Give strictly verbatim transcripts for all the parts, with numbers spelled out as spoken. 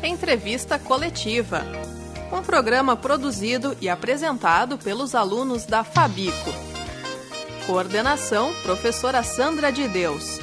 Entrevista Coletiva. Um programa produzido e apresentado pelos alunos da Fabico. Coordenação, professora Sandra de Deus.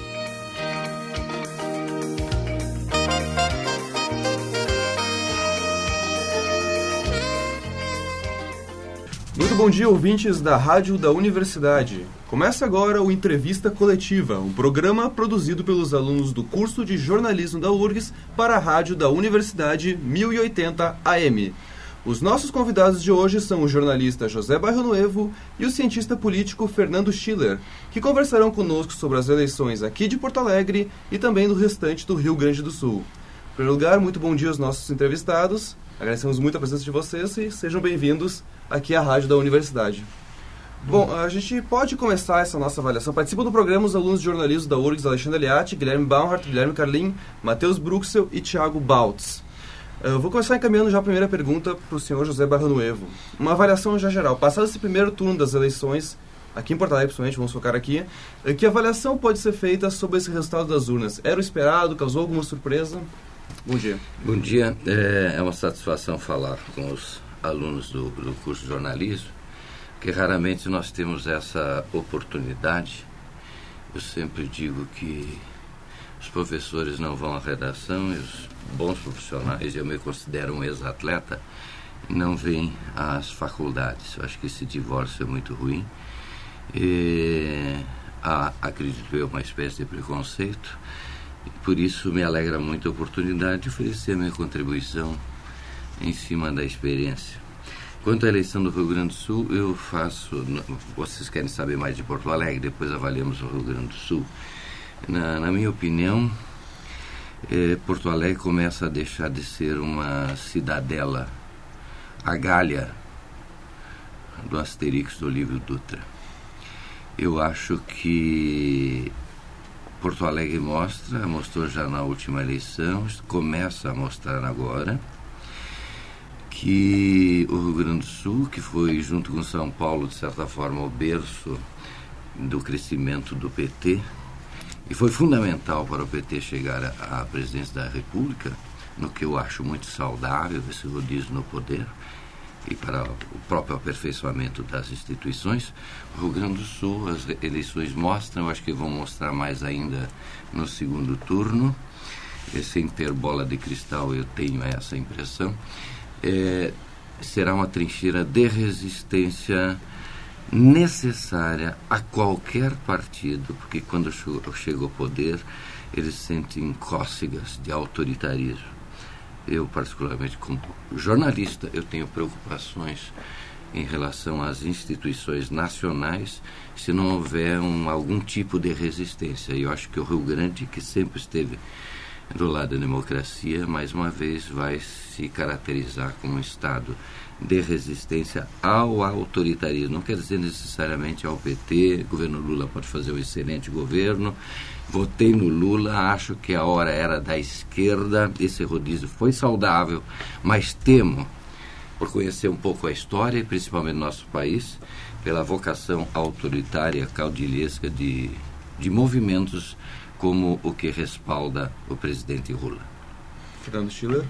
Muito bom dia, ouvintes da Rádio da Universidade. Começa agora o Entrevista Coletiva, um programa produzido pelos alunos do curso de jornalismo da U R G S para a Rádio da Universidade mil e oitenta A M. Os nossos convidados de hoje são o jornalista José Barrionuevo e o cientista político Fernando Schiller, que conversarão conosco sobre as eleições aqui de Porto Alegre e também do restante do Rio Grande do Sul. Em primeiro lugar, muito bom dia aos nossos entrevistados. Agradecemos muito a presença de vocês e sejam bem-vindos aqui à Rádio da Universidade. Bom, a gente pode começar essa nossa avaliação. Participam do programa os alunos de jornalismo da U R G S, Alexandre Aliati, Guilherme Baumhart, Guilherme Carlin, Matheus Bruxel e Thiago Baltz. Eu vou começar encaminhando já a primeira pergunta para o senhor José Barrionuevo. Uma avaliação já geral. Passado esse primeiro turno das eleições, aqui em Porto Alegre, principalmente, vamos focar aqui, que avaliação pode ser feita sobre esse resultado das urnas? Era o esperado? Causou alguma surpresa? Bom dia. Bom dia. É, é uma satisfação falar com os alunos do, do curso de jornalismo, que raramente nós temos essa oportunidade. Eu sempre digo que os professores não vão à redação e os bons profissionais, eu me considero um ex-atleta, não vêm às faculdades. Eu acho que esse divórcio é muito ruim. E, há, acredito eu, uma espécie de preconceito. E por isso me alegra muito a oportunidade de oferecer a minha contribuição em cima da experiência. Quanto à eleição do Rio Grande do Sul, eu faço... Vocês querem saber mais de Porto Alegre, depois avaliamos o Rio Grande do Sul. Na, na minha opinião, eh, Porto Alegre começa a deixar de ser uma cidadela, a Galha do Asterix do Livro Dutra. Eu acho que Porto Alegre mostra, mostrou já na última eleição, começa a mostrar agora, que o Rio Grande do Sul, que foi junto com São Paulo, de certa forma, o berço do crescimento do P T, e foi fundamental para o P T chegar à, à presidência da República, no que eu acho muito saudável, esse rodízio no poder, e para o próprio aperfeiçoamento das instituições. O Rio Grande do Sul, as eleições mostram, acho que vão mostrar mais ainda no segundo turno, e sem ter bola de cristal eu tenho essa impressão, é, será uma trincheira de resistência necessária a qualquer partido, porque quando chega ao poder eles sentem cócegas de autoritarismo. Eu, particularmente, como jornalista, eu tenho preocupações em relação às instituições nacionais se não houver um, algum tipo de resistência. E eu acho que o Rio Grande, que sempre esteve do lado da democracia, mais uma vez vai se caracterizar como um estado de resistência ao autoritarismo. Não quer dizer necessariamente ao P T. O governo Lula pode fazer um excelente governo. Votei no Lula, acho que a hora era da esquerda, esse rodízio foi saudável, mas temo, por conhecer um pouco a história, e principalmente no nosso país, pela vocação autoritária, caudilhesca de, de movimentos como o que respalda o presidente Lula. Fernando Schiller?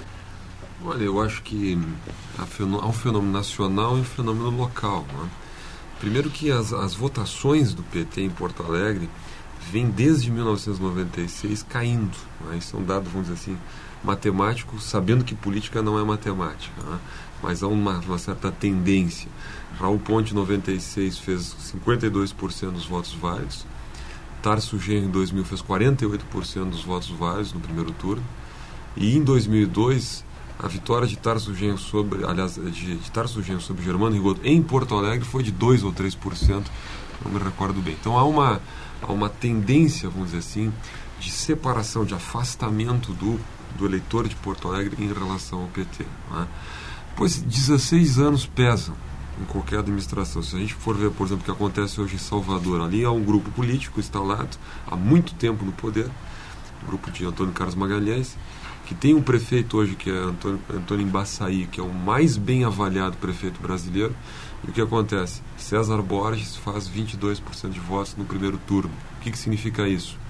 Olha, eu acho que há um fenômeno nacional e um fenômeno local, né? Primeiro que as, as votações do P T em Porto Alegre vêm desde mil novecentos e noventa e seis caindo, né? Isso é um dado, vamos dizer assim, matemático, sabendo que política não é matemática, né? Mas há uma, uma certa tendência. Raul Ponte, em noventa e seis, fez cinquenta e dois por cento dos votos válidos. Tarso Genro, em dois mil, fez quarenta e oito por cento dos votos válidos no primeiro turno. E em dois mil e dois, a vitória de Tarso Genro sobre, aliás, de, de Tarso Genro sobre Germano Rigoto em Porto Alegre foi de dois ou três por cento, não me recordo bem. Então há uma, há uma tendência, vamos dizer assim, de separação, de afastamento do, do eleitor de Porto Alegre em relação ao P T, né? Pois dezesseis anos pesam em qualquer administração. Se a gente for ver, por exemplo, o que acontece hoje em Salvador, ali há um grupo político instalado há muito tempo no poder, o grupo de Antônio Carlos Magalhães, que tem um prefeito hoje que é Antônio, Antônio Embaçaí, que é o mais bem avaliado prefeito brasileiro. E o que acontece? César Borges faz vinte e dois por cento de votos no primeiro turno. O que, que significa isso?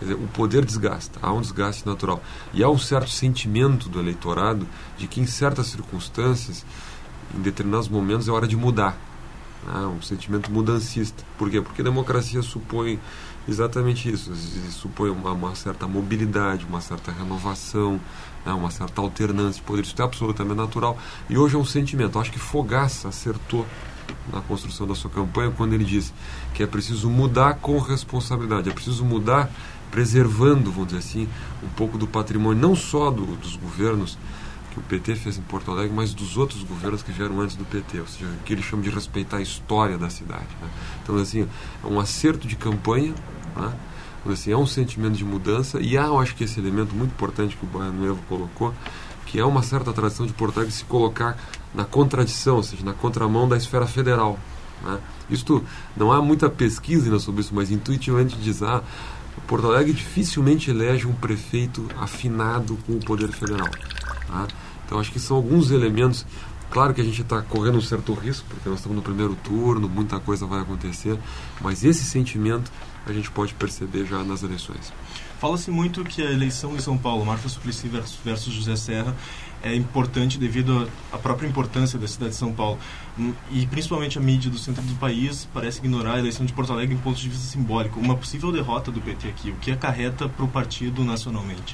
Quer dizer, o poder desgasta, há um desgaste natural. E há um certo sentimento do eleitorado de que, em certas circunstâncias, em determinados momentos, é hora de mudar. Né? Um sentimento mudancista. Por quê? Porque a democracia supõe exatamente isso. Supõe uma, uma certa mobilidade, uma certa renovação, né? Uma certa alternância de poder. Isso é absolutamente natural. E hoje é um sentimento. Eu acho que Fogaça acertou na construção da sua campanha quando ele disse que é preciso mudar com responsabilidade. É preciso mudar preservando, vamos dizer assim, um pouco do patrimônio, não só do, dos governos que o P T fez em Porto Alegre, mas dos outros governos que vieram antes do P T, ou seja, que ele chama de respeitar a história da cidade. Né? Então, assim, é um acerto de campanha, né? Então, assim, é um sentimento de mudança, e há, eu acho que esse elemento muito importante que o Baiano Evo colocou, que é uma certa tradição de Porto Alegre se colocar na contradição, ou seja, na contramão da esfera federal. Né? Isto, não há muita pesquisa ainda sobre isso, mas intuitivamente diz, ah, Porto Alegre dificilmente elege um prefeito afinado com o poder federal. Tá? Então, acho que são alguns elementos. Claro que a gente está correndo um certo risco, porque nós estamos no primeiro turno, muita coisa vai acontecer, mas esse sentimento a gente pode perceber já nas eleições. Fala-se muito que a eleição em São Paulo, Marta Suplicy versus, versus José Serra, é importante devido à própria importância da cidade de São Paulo. E principalmente a mídia do centro do país parece ignorar a eleição de Porto Alegre em ponto de vista simbólico. Uma possível derrota do P T aqui, o que acarreta para o partido nacionalmente?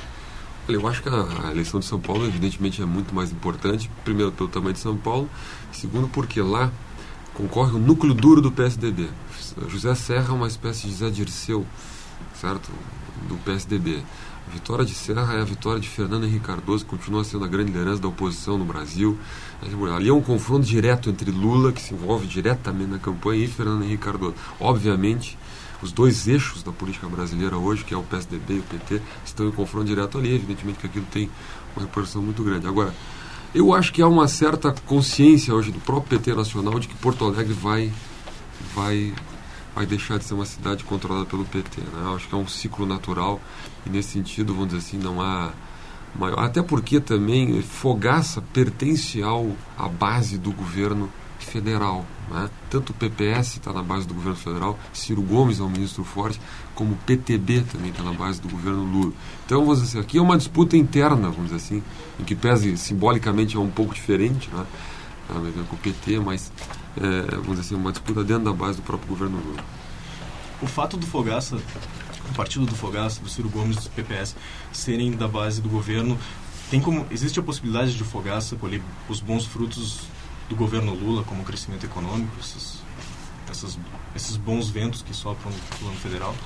Eu acho que a eleição de São Paulo, evidentemente, é muito mais importante. Primeiro, pelo tamanho de São Paulo. Segundo, porque lá concorre o núcleo duro do P S D B. José Serra é uma espécie de Zé Dirceu, certo? Do P S D B. A vitória de Serra é a vitória de Fernando Henrique Cardoso, que continua sendo a grande liderança da oposição no Brasil. Ali é um confronto direto entre Lula, que se envolve diretamente na campanha, e Fernando Henrique Cardoso. Obviamente, os dois eixos da política brasileira hoje, que é o P S D B e o P T, estão em confronto direto ali. Evidentemente que aquilo tem uma repercussão muito grande. Agora, eu acho que há uma certa consciência hoje do próprio P T nacional de que Porto Alegre vai, vai, vai deixar de ser uma cidade controlada pelo P T. Né? Eu acho que é um ciclo natural e, nesse sentido, vamos dizer assim, não há maior... Até porque também Fogaça pertence ao, à base do governo federal. Né? Tanto o P P S está na base do governo federal, Ciro Gomes é um ministro forte, como o P T B também está na base do governo Lula. Então, vamos dizer assim, aqui é uma disputa interna, vamos dizer assim, em que pese simbolicamente é um pouco diferente, né? Com o P T, mas é, vamos dizer assim, uma disputa dentro da base do próprio governo Lula. O fato do Fogaça, o partido do Fogaça, do Ciro Gomes, do P P S, serem da base do governo, tem como, existe a possibilidade de o Fogaça colher os bons frutos do governo Lula, como o crescimento econômico, esses, essas, esses bons ventos que sopram do plano federal?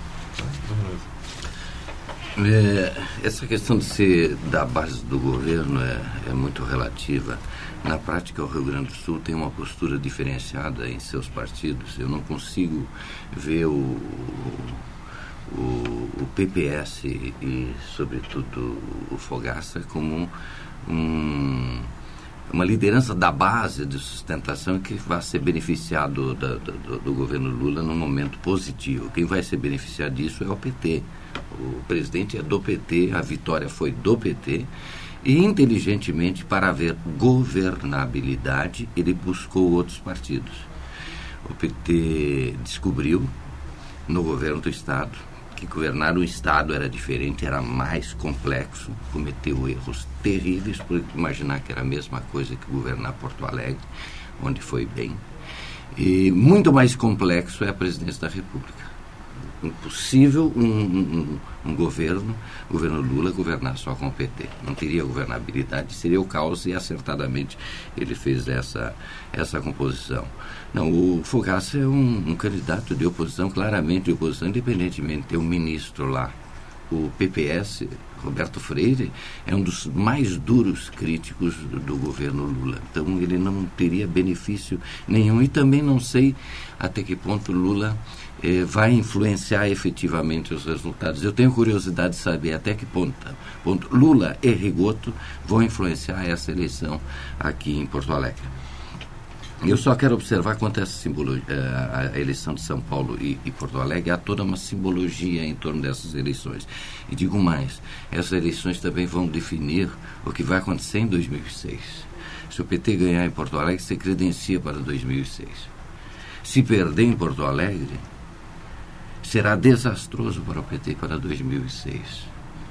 É, essa questão de ser da base do governo é, é muito relativa. Na prática, o Rio Grande do Sul tem uma postura diferenciada em seus partidos. Eu não consigo ver o, o, o P P S e, sobretudo, o Fogaça como um... uma liderança da base de sustentação que vai ser beneficiado do, do, do governo Lula num momento positivo. Quem vai ser beneficiado disso é o P T. O presidente é do P T, a vitória foi do P T, e inteligentemente, para haver governabilidade, ele buscou outros partidos. O P T descobriu no governo do Estado que governar o Estado era diferente, era mais complexo, cometeu erros terríveis por imaginar que era a mesma coisa que governar Porto Alegre, onde foi bem. E muito mais complexo é a presidência da República. Impossível um, um, um governo, o governo Lula, governar só com o P T. Não teria governabilidade, seria o caos, e acertadamente ele fez essa, essa composição. Não, o Fogaça é um, um candidato de oposição, claramente de oposição, independentemente de ter um ministro lá. O P P S, Roberto Freire, é um dos mais duros críticos do, do governo Lula. Então ele não teria benefício nenhum, e também não sei até que ponto Lula eh, vai influenciar efetivamente os resultados. Eu tenho curiosidade de saber até que ponto, ponto Lula e Rigoto vão influenciar essa eleição aqui em Porto Alegre. Eu só quero observar quanto a essa simbologia, a eleição de São Paulo e, e Porto Alegre, há toda uma simbologia em torno dessas eleições. E digo mais, essas eleições também vão definir o que vai acontecer em dois mil e seis. Se o P T ganhar em Porto Alegre, se credencia para dois mil e seis. Se perder em Porto Alegre, será desastroso para o P T para dois mil e seis.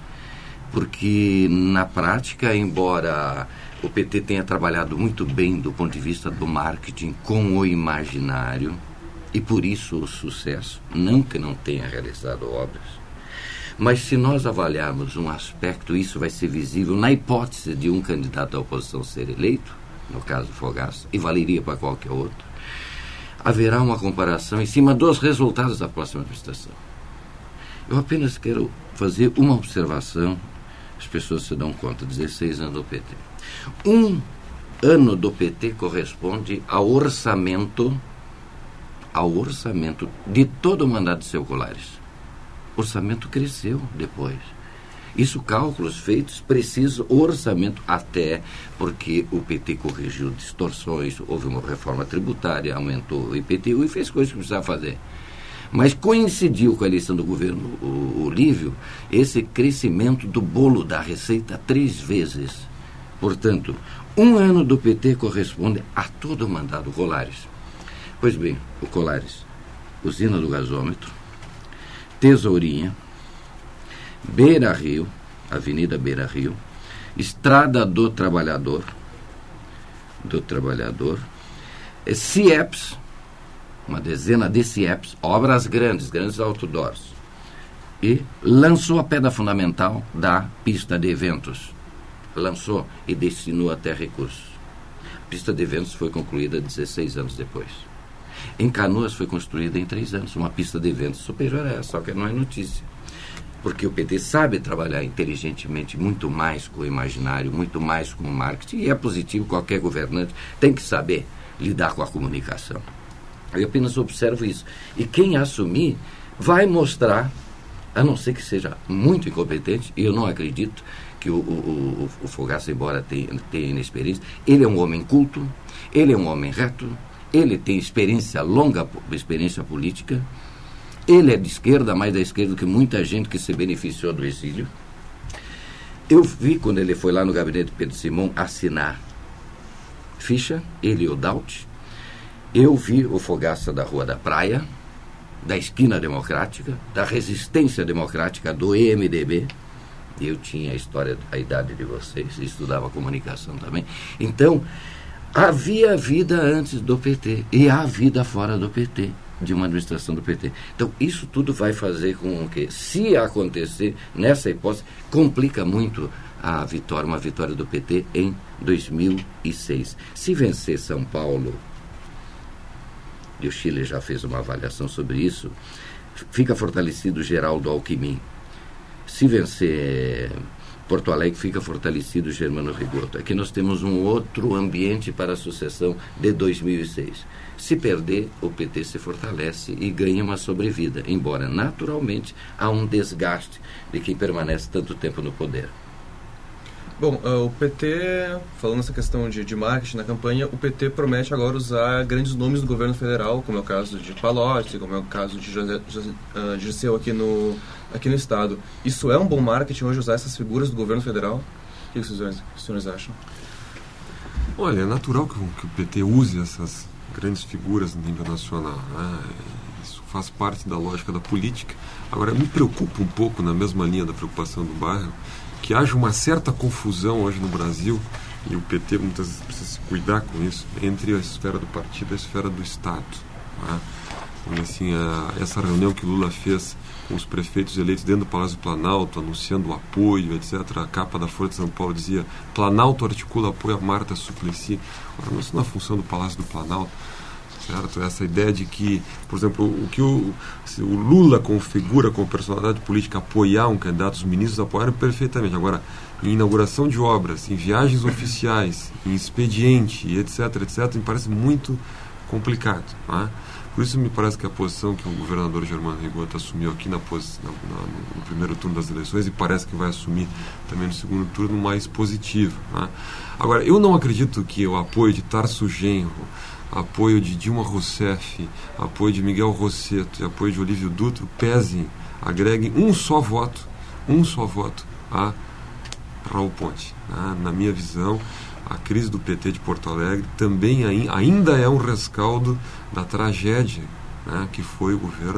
Porque, na prática, embora o P T tenha trabalhado muito bem do ponto de vista do marketing com o imaginário, e por isso o sucesso, não que não tenha realizado obras, mas se nós avaliarmos um aspecto, isso vai ser visível na hipótese de um candidato à oposição ser eleito, no caso Fogaça, e valeria para qualquer outro, haverá uma comparação em cima dos resultados da próxima administração. Eu apenas quero fazer uma observação. As pessoas se dão conta, dezesseis anos do P T. Um ano do P T corresponde ao orçamento, ao orçamento de todo o mandato de seu Colares. O orçamento cresceu depois. Isso, cálculos feitos, preciso orçamento, até porque o P T corrigiu distorções, houve uma reforma tributária, aumentou o I P T U e fez coisas que precisava fazer. Mas coincidiu com a eleição do governo o, o Lívio esse crescimento do bolo da receita três vezes. Portanto, um ano do P T corresponde a todo o mandato do Colares. Pois bem, o Colares, usina do gasômetro, Tesourinha, Beira Rio, Avenida Beira Rio, Estrada do Trabalhador, do Trabalhador, CIEPS, uma dezena de CIEPS, obras grandes, grandes outdoors, e lançou a pedra fundamental da pista de eventos. Lançou e destinou até recursos. A pista de eventos foi concluída dezesseis anos depois. Em Canoas foi construída em três anos, uma pista de eventos superior a essa, só que não é notícia. Porque o P T sabe trabalhar inteligentemente muito mais com o imaginário, muito mais com o marketing, e é positivo, qualquer governante tem que saber lidar com a comunicação. Eu apenas observo isso. E quem assumir vai mostrar, a não ser que seja muito incompetente, e eu não acredito que o, o, o, o Fogaça, embora tenha, tenha inexperiência, ele é um homem culto, ele é um homem reto, ele tem experiência, longa experiência política, ele é de esquerda, mais da esquerda do que muita gente que se beneficiou do exílio. Eu vi quando ele foi lá no gabinete de Pedro Simão assinar ficha, ele e o Daut. Eu vi o Fogaça da Rua da Praia, da Esquina Democrática, da Resistência Democrática, do E M D B. Eu tinha a história, a idade de vocês, estudava comunicação também. Então, havia vida antes do P T e há vida fora do P T, de uma administração do P T. Então, isso tudo vai fazer com que, se acontecer, nessa hipótese, complica muito a vitória, uma vitória do P T em dois mil e seis. Se vencer São Paulo, e o Chile já fez uma avaliação sobre isso, fica fortalecido Geraldo Alckmin. Se vencer Porto Alegre, fica fortalecido Germano Rigoto. Aqui nós temos um outro ambiente para a sucessão de dois mil e seis. Se perder, o P T se fortalece e ganha uma sobrevida, embora naturalmente há um desgaste de quem permanece tanto tempo no poder. Bom, uh, o P T, falando nessa questão de, de marketing na campanha, o P T promete agora usar grandes nomes do governo federal, como é o caso de Palocci, como é o caso de José, José, uh, Dirceu aqui no, aqui no estado. Isso é um bom marketing hoje, usar essas figuras do governo federal? O que os senhores, os senhores acham? Olha, é natural que, que o P T use essas grandes figuras no nível nacional, né? Isso faz parte da lógica da política. Agora, me preocupa um pouco, na mesma linha da preocupação do bairro, que haja uma certa confusão hoje no Brasil, e o P T muitas vezes precisa se cuidar com isso, entre a esfera do partido e a esfera do Estado. Né? Então, assim, a, essa reunião que Lula fez com os prefeitos eleitos dentro do Palácio do Planalto, anunciando o apoio, etcétera. A capa da Folha de São Paulo dizia: Planalto articula apoio a Marta Suplicy. Ora, isso não é função do Palácio do Planalto. Certo? Essa ideia de que, por exemplo, o que o, o Lula configura como personalidade política apoiar um candidato, os ministros apoiaram perfeitamente. Agora, em inauguração de obras, em viagens oficiais, em expediente, etc, etc, me parece muito complicado. Não é? Por isso me parece que a posição que o governador Germano Rigoto assumiu aqui na, na, na, no primeiro turno das eleições, e parece que vai assumir também no segundo turno, mais positivo. Não é? Agora, eu não acredito que o apoio de Tarso Genro, apoio de Dilma Rousseff, apoio de Miguel Rosseto e apoio de Olívio Dutra pesem, agreguem um só voto, um só voto a Raul Ponte. Né? Na minha visão, a crise do P T de Porto Alegre também ainda é um rescaldo da tragédia, né, que foi o governo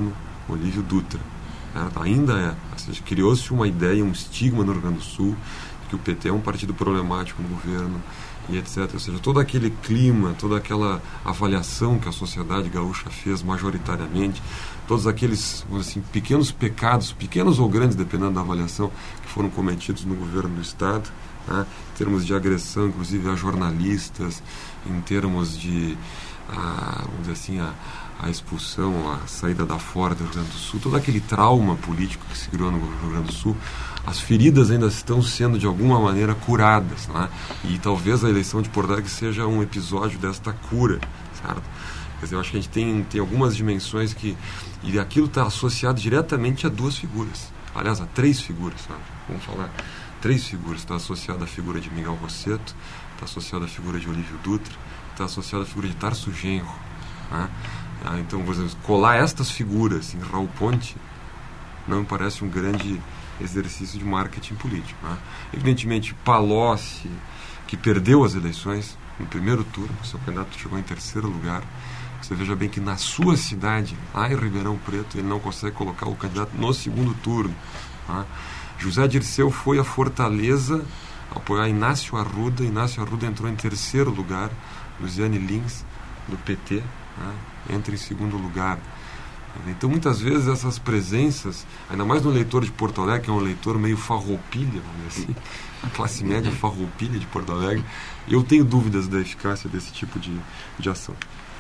Olívio Dutra. Certo? Ainda é. Ou seja, criou-se uma ideia, um estigma no Rio Grande do Sul, de que o P T é um partido problemático no governo, e etcétera. Ou seja, todo aquele clima, toda aquela avaliação que a sociedade gaúcha fez majoritariamente, todos aqueles assim, pequenos pecados, pequenos ou grandes, dependendo da avaliação, que foram cometidos no governo do Estado, né, em termos de agressão, inclusive a jornalistas, em termos de, a, vamos dizer assim, a, a expulsão, a saída da fora do Rio Grande do Sul, todo aquele trauma político que se criou no Rio Grande do Sul, as feridas ainda estão sendo de alguma maneira curadas, né? E talvez a eleição de Porto Alegre seja um episódio desta cura, certo? Quer dizer, eu acho que a gente tem, tem algumas dimensões que... E aquilo está associado diretamente a duas figuras. Aliás, a três figuras, sabe? Vamos falar. Três figuras. Está associado à figura de Miguel Rosseto, está associado à figura de Olívio Dutra, está associado à figura de Tarso Genro, né? Ah, então, por exemplo, colar estas figuras em Raul Ponte não me parece um grande exercício de marketing político, né? Evidentemente, Palocci, que perdeu as eleições no primeiro turno, seu candidato chegou em terceiro lugar. Você veja bem que na sua cidade, lá em Ribeirão Preto, ele não consegue colocar o candidato no segundo turno, né? José Dirceu foi a Fortaleza apoiar Inácio Arruda. Inácio Arruda entrou em terceiro lugar. Luciane Lins, do P T, né, entra em segundo lugar. Então, muitas vezes, essas presenças, ainda mais no eleitor de Porto Alegre, que é um eleitor meio farroupilha, vamos dizer assim, a classe média farroupilha de Porto Alegre, eu tenho dúvidas da eficácia desse tipo de, de ação.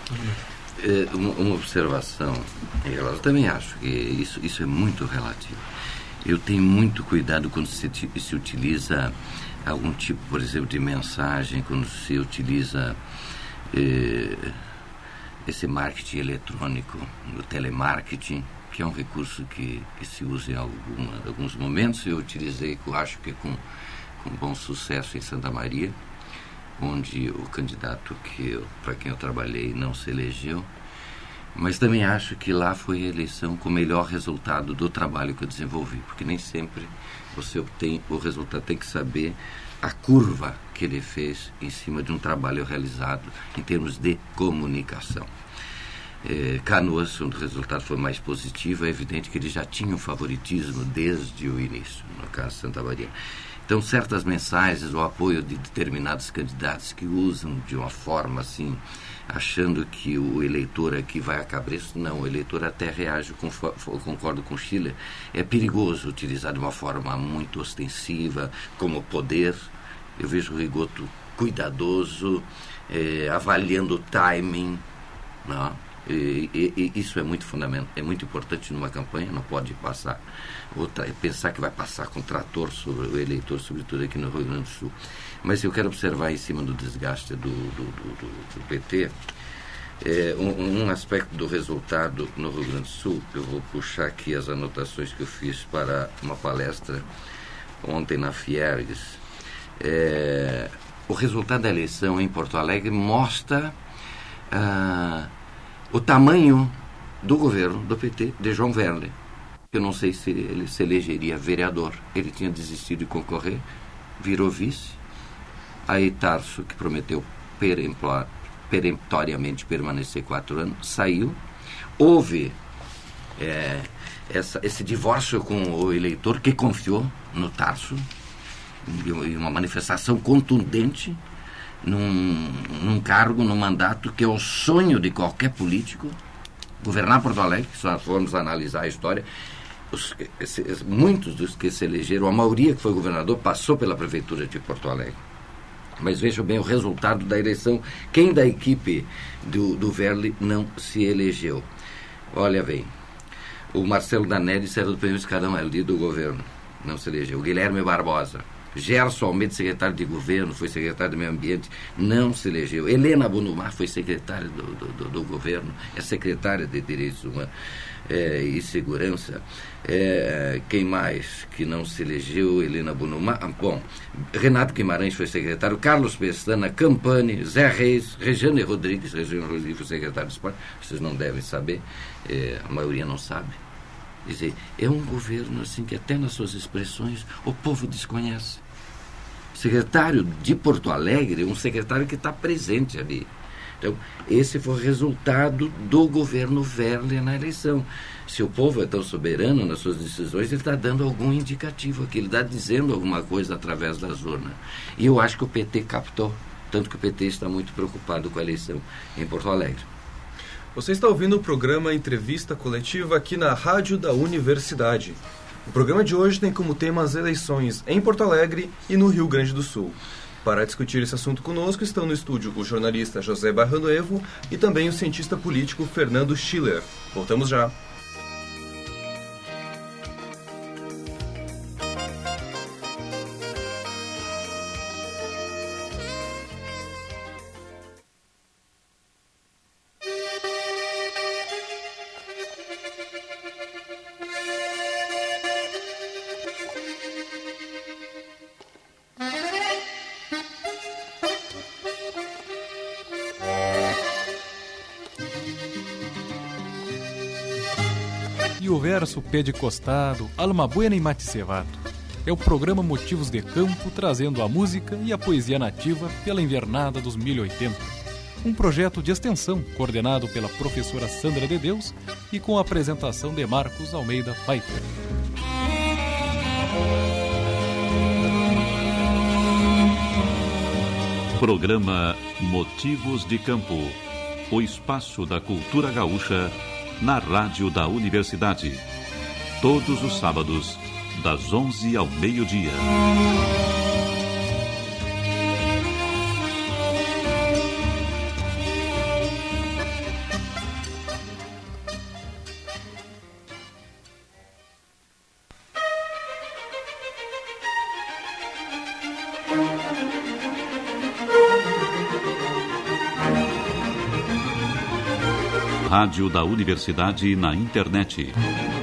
É, uma, uma observação, eu também acho que isso, isso é muito relativo. Eu tenho muito cuidado quando se, se utiliza algum tipo, por exemplo, de mensagem, quando se utiliza eh, esse marketing eletrônico, o telemarketing, que é um recurso que, que se usa em alguma, alguns momentos. Eu utilizei, eu acho que com, com bom sucesso em Santa Maria, onde o candidato que para quem eu trabalhei não se elegeu. Mas também acho que lá foi a eleição com o melhor resultado do trabalho que eu desenvolvi, porque nem sempre você obtém o resultado, tem que saber a curva que ele fez em cima de um trabalho realizado em termos de comunicação. É, Canoas, onde o resultado foi mais positivo, é evidente que ele já tinha um favoritismo desde o início, no caso de Santa Maria. Então, certas mensagens, o apoio de determinados candidatos que usam de uma forma assim, achando que o eleitor aqui vai a cabresto, não, o eleitor até reage, com, concordo com o Schiller, é perigoso utilizar de uma forma muito ostensiva, como poder. Eu vejo o Rigoto cuidadoso, é, avaliando o timing, não? E, e, e isso é muito fundamental, é muito importante numa campanha, não pode passar outra, pensar que vai passar com trator sobre o eleitor, sobretudo aqui no Rio Grande do Sul. Mas eu quero observar em cima do desgaste do, do, do, do, do P T, é, um, um aspecto do resultado no Rio Grande do Sul. Eu vou puxar aqui as anotações que eu fiz para uma palestra ontem na Fiergues. É, o resultado da eleição em Porto Alegre mostra ah, o tamanho do governo do P T de João Werle. Eu não sei se ele se elegeria vereador. Ele tinha desistido de concorrer, virou vice. Aí Tarso, que prometeu peremptoriamente permanecer quatro anos, saiu. Houve é, essa, esse divórcio com o eleitor que confiou no Tarso, e uma manifestação contundente num, num cargo, num mandato que é o sonho de qualquer político, governar Porto Alegre. Se nós formos analisar a história, os, esses, muitos dos que se elegeram, a maioria que foi governador, passou pela prefeitura de Porto Alegre. Mas vejam bem o resultado da eleição. Quem da equipe do, do Werle não se elegeu? Olha bem, o Marcelo Danelis era do primeiro escalão ali do governo, não se elegeu. O Guilherme Barbosa, Gerson Almeida, secretário de governo, foi secretário do meio ambiente, não se elegeu. Helena Bonumar foi secretária do, do, do governo, é secretária de direitos humanos é, e segurança. É, quem mais que não se elegeu? Helena Bonumar. Bom, Renato Guimarães foi secretário, Carlos Pestana, Campani, Zé Reis, Regiane Rodrigues, Regiane Rodrigues foi secretário de esporte. Vocês não devem saber, é, a maioria não sabe. Quer dizer, é um governo assim que até nas suas expressões o povo desconhece. O secretário de Porto Alegre é um secretário que está presente ali. Então, esse foi o resultado do governo Werle na eleição. Se o povo é tão soberano nas suas decisões, ele está dando algum indicativo aqui, ele está dizendo alguma coisa através das urnas. E eu acho que o P T captou, tanto que o P T está muito preocupado com a eleição em Porto Alegre. Você está ouvindo o programa Entrevista Coletiva aqui na Rádio da Universidade. O programa de hoje tem como tema as eleições em Porto Alegre e no Rio Grande do Sul. Para discutir esse assunto conosco estão no estúdio o jornalista José Barranoevo e também o cientista político Fernando Schiller. Voltamos já. E o verso pé de costado, alma buena e mate cevado. É o programa Motivos de Campo trazendo a música e a poesia nativa pela invernada dos mil e oitenta. Um projeto de extensão coordenado pela professora Sandra de Deus e com a apresentação de Marcos Almeida Pfeiffer. Programa Motivos de Campo, o espaço da cultura gaúcha na Rádio da Universidade. Todos os sábados, das onze ao meio-dia. Rádio da Universidade na internet.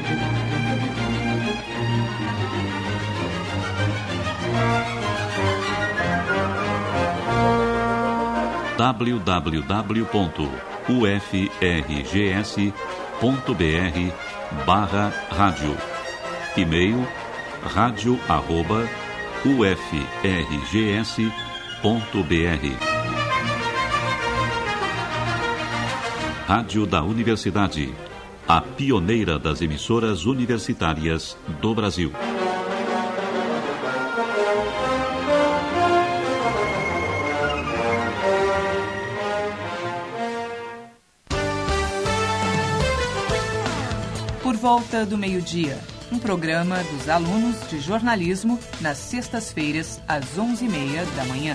w w w ponto u f r g s ponto b r barra rádio. E-mail rádio arroba u f r g s ponto b r. Rádio da Universidade, a pioneira das emissoras universitárias do Brasil. Por volta do meio-dia, um programa dos alunos de jornalismo nas sextas-feiras, às onze e meia da manhã.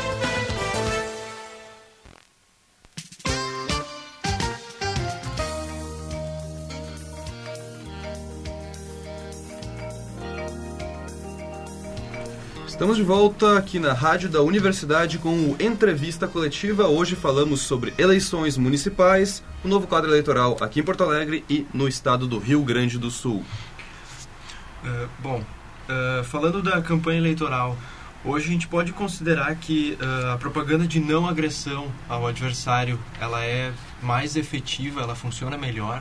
Estamos de volta aqui na Rádio da Universidade com o Entrevista Coletiva. Hoje falamos sobre eleições municipais, o novo quadro eleitoral aqui em Porto Alegre e no estado do Rio Grande do Sul. Uh, bom, uh, falando da campanha eleitoral, hoje a gente pode considerar que uh, a propaganda de não agressão ao adversário, ela é mais efetiva, ela funciona melhor?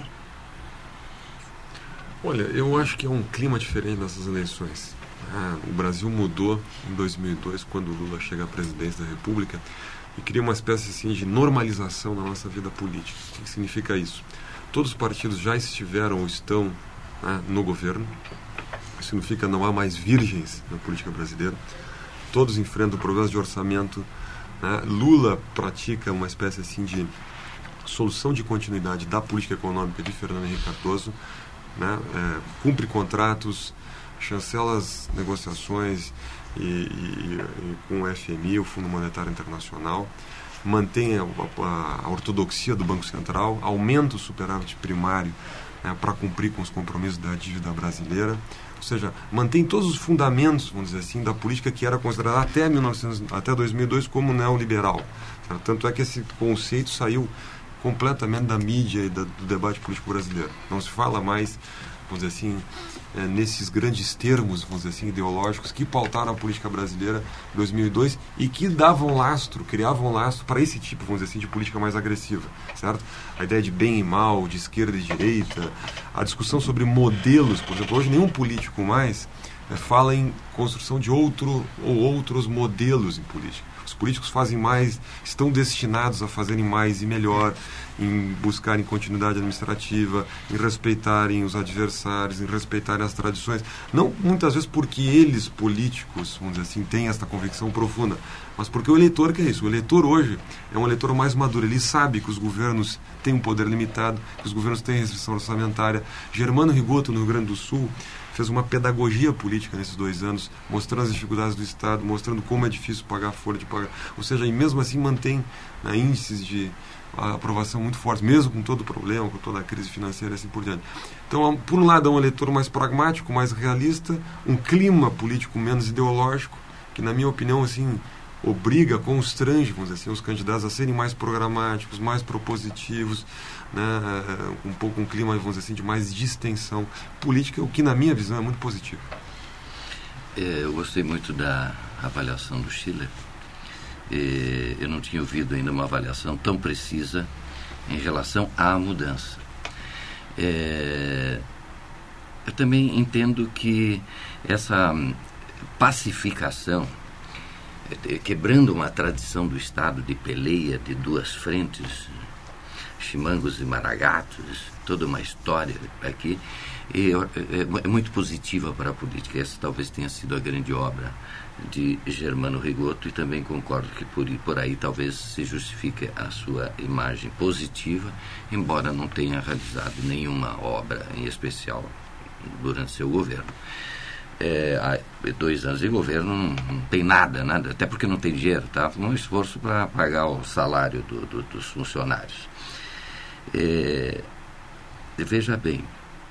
Olha, eu acho que é um clima diferente nessas eleições. Ah, o Brasil mudou em dois mil e dois, quando o Lula chega à presidência da República, e cria uma espécie assim, de normalização na nossa vida política. O que significa isso? Todos os partidos já estiveram ou estão, né, no governo. Isso significa que não há mais virgens na política brasileira. Todos enfrentam problemas de orçamento. Né? Lula pratica uma espécie assim, de solução de continuidade da política econômica de Fernando Henrique Cardoso. Né? É, cumpre contratos, chancela as negociações e, e, e com o F M I, o Fundo Monetário Internacional, mantém a, a, a ortodoxia do Banco Central, aumenta o superávit primário, né, para cumprir com os compromissos da dívida brasileira, ou seja, mantém todos os fundamentos, vamos dizer assim, da política que era considerada até, mil e novecentos, até dois mil e dois como neoliberal. Tá? Tanto é que esse conceito saiu completamente da mídia e da, do debate político brasileiro. Não se fala mais, vamos dizer assim, é, nesses grandes termos, vamos dizer assim, ideológicos que pautaram a política brasileira em dois mil e dois e que davam lastro, criavam lastro para esse tipo, vamos dizer assim, de política mais agressiva, certo? A ideia de bem e mal, de esquerda e direita, a discussão sobre modelos, por exemplo, hoje nenhum político mais é, fala em construção de outro ou outros modelos em política. Os políticos fazem mais, estão destinados a fazerem mais e melhor, em buscarem continuidade administrativa, em respeitarem os adversários, em respeitarem as tradições. Não muitas vezes porque eles, políticos, vamos dizer assim, têm esta convicção profunda, mas porque o eleitor que é isso. O eleitor hoje é um eleitor mais maduro. Ele sabe que os governos têm um poder limitado, que os governos têm restrição orçamentária. Germano Rigoto, no Rio Grande do Sul, fez uma pedagogia política nesses dois anos, mostrando as dificuldades do Estado, mostrando como é difícil pagar a folha de pagar. Ou seja, e mesmo assim mantém, né, índices de aprovação muito fortes, mesmo com todo o problema, com toda a crise financeira e assim por diante. Então, por um lado, é um eleitor mais pragmático, mais realista, um clima político menos ideológico, que, na minha opinião, assim, obriga, constrange, vamos dizer assim, os candidatos a serem mais programáticos, mais propositivos, né, um pouco um clima, vamos dizer assim, de mais distensão política, o que, na minha visão, é muito positivo. Eu gostei muito da avaliação do Schiller. Eu não tinha ouvido ainda uma avaliação tão precisa em relação à mudança. É, eu também entendo que essa pacificação, quebrando uma tradição do Estado de peleia de duas frentes, chimangos e maragatos, toda uma história aqui, é, é muito positiva para a política. Essa talvez tenha sido a grande obra de Germano Rigoto, e também concordo que por, por aí talvez se justifique a sua imagem positiva, embora não tenha realizado nenhuma obra em especial durante seu governo. É, há dois anos de governo não, não tem nada, nada, até porque não tem dinheiro, tá? Um esforço para pagar o salário do, do, dos funcionários. É, veja bem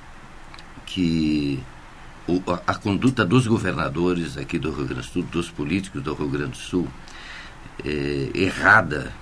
que o, a, a conduta dos governadores aqui do Rio Grande do Sul, dos políticos do Rio Grande do Sul, é errada.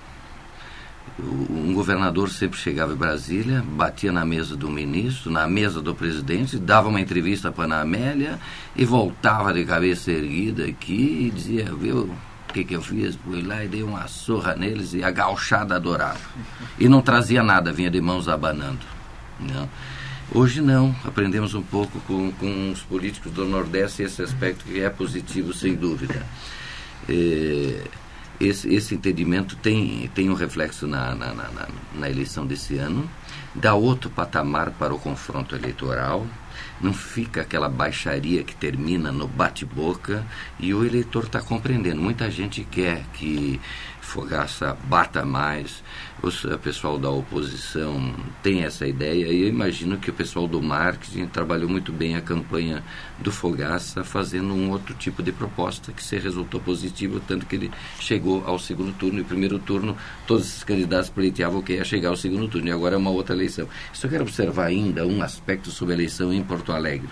Um governador sempre chegava em Brasília, batia na mesa do ministro, na mesa do presidente, dava uma entrevista para a Ana Amélia e voltava de cabeça erguida aqui e dizia, viu, o que, que eu fiz? Fui lá e dei uma surra neles e a gauchada adorava. E não trazia nada, vinha de mãos abanando. Não. Hoje não, aprendemos um pouco com, com os políticos do Nordeste esse aspecto que é positivo, sem dúvida. É... Esse, esse entendimento tem, tem um reflexo na, na, na, na eleição desse ano, dá outro patamar para o confronto eleitoral, não fica aquela baixaria que termina no bate-boca, e o eleitor está compreendendo. Muita gente quer que Fogaça bata mais, o pessoal da oposição tem essa ideia, e eu imagino que o pessoal do marketing trabalhou muito bem a campanha do Fogaça, fazendo um outro tipo de proposta que se resultou positivo, tanto que ele chegou ao segundo turno. E primeiro turno todos os candidatos pleiteavam que ia chegar ao segundo turno, e agora é uma outra eleição. Só quero observar ainda um aspecto sobre a eleição em Porto Alegre.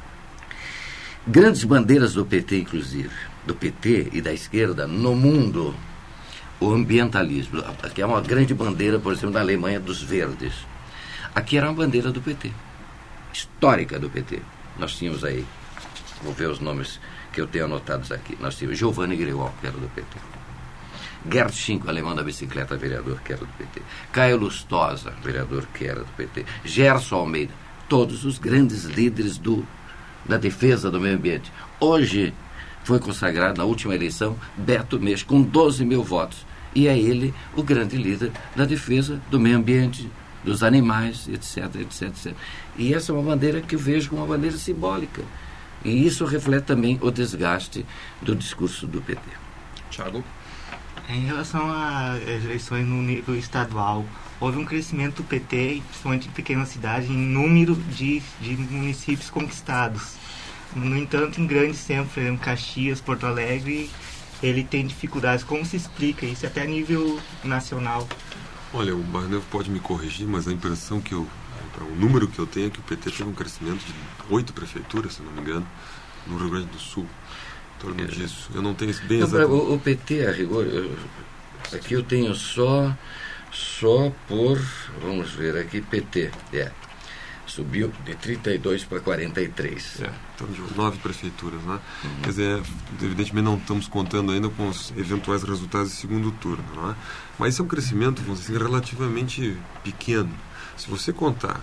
Grandes bandeiras do P T, inclusive, do P T e da esquerda no mundo, o ambientalismo, que é uma grande bandeira, por exemplo, na Alemanha, dos verdes. Aqui era uma bandeira do P T, histórica do P T. Nós tínhamos aí, vou ver os nomes que eu tenho anotados aqui, nós tínhamos Giovanni Gregor, que era do P T, Gerd Schinkel, alemão da bicicleta, vereador, que era do P T, Caio Lustosa, vereador, que era do P T, Gerson Almeida, todos os grandes líderes do, da defesa do meio ambiente. Hoje foi consagrado na última eleição Beto Meixo, com doze mil votos. E é ele o grande líder da defesa do meio ambiente, dos animais, etc, etc, etcétera. E essa é uma bandeira que eu vejo como uma bandeira simbólica. E isso reflete também o desgaste do discurso do P T. Thiago? Em relação às eleições no nível estadual, houve um crescimento do P T, principalmente em pequenas cidades, em número de, de municípios conquistados. No entanto, em grandes centros, por exemplo, Caxias, Porto Alegre, ele tem dificuldades. Como se explica isso, até a nível nacional? Olha, o Barnevo pode me corrigir, mas a impressão que eu, o número que eu tenho é que o P T teve um crescimento de oito prefeituras, se não me engano, no Rio Grande do Sul. Em torno é. disso. Eu não tenho isso bem exato. O, o P T, a rigor, eu, aqui eu tenho só, só por, vamos ver aqui, P T, é. Subiu de trinta e dois para quarenta e três. É, então de nove prefeituras, né? Uhum. Quer dizer, evidentemente não estamos contando ainda com os eventuais resultados do segundo turno, não é? Mas isso é um crescimento, vamos dizer assim, relativamente pequeno. Se você contar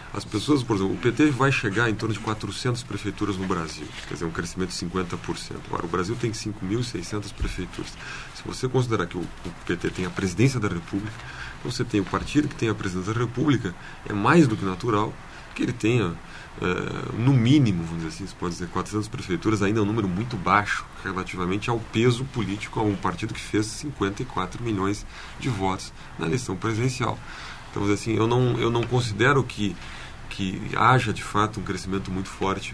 As pessoas, por exemplo, o P T vai chegar em torno de quatrocentas prefeituras no Brasil, quer dizer, um crescimento de cinquenta por cento. Agora, o Brasil tem cinco mil e seiscentas prefeituras. Se você considerar que o, o P T tem a presidência da República, você tem o partido que tem a presidência da República, é mais do que natural que ele tenha, é, no mínimo, vamos dizer assim, se pode dizer, quatrocentas prefeituras, ainda é um número muito baixo relativamente ao peso político a um partido que fez cinquenta e quatro milhões de votos na eleição presidencial. Então, assim, eu não, eu não considero que, que haja, de fato, um crescimento muito forte.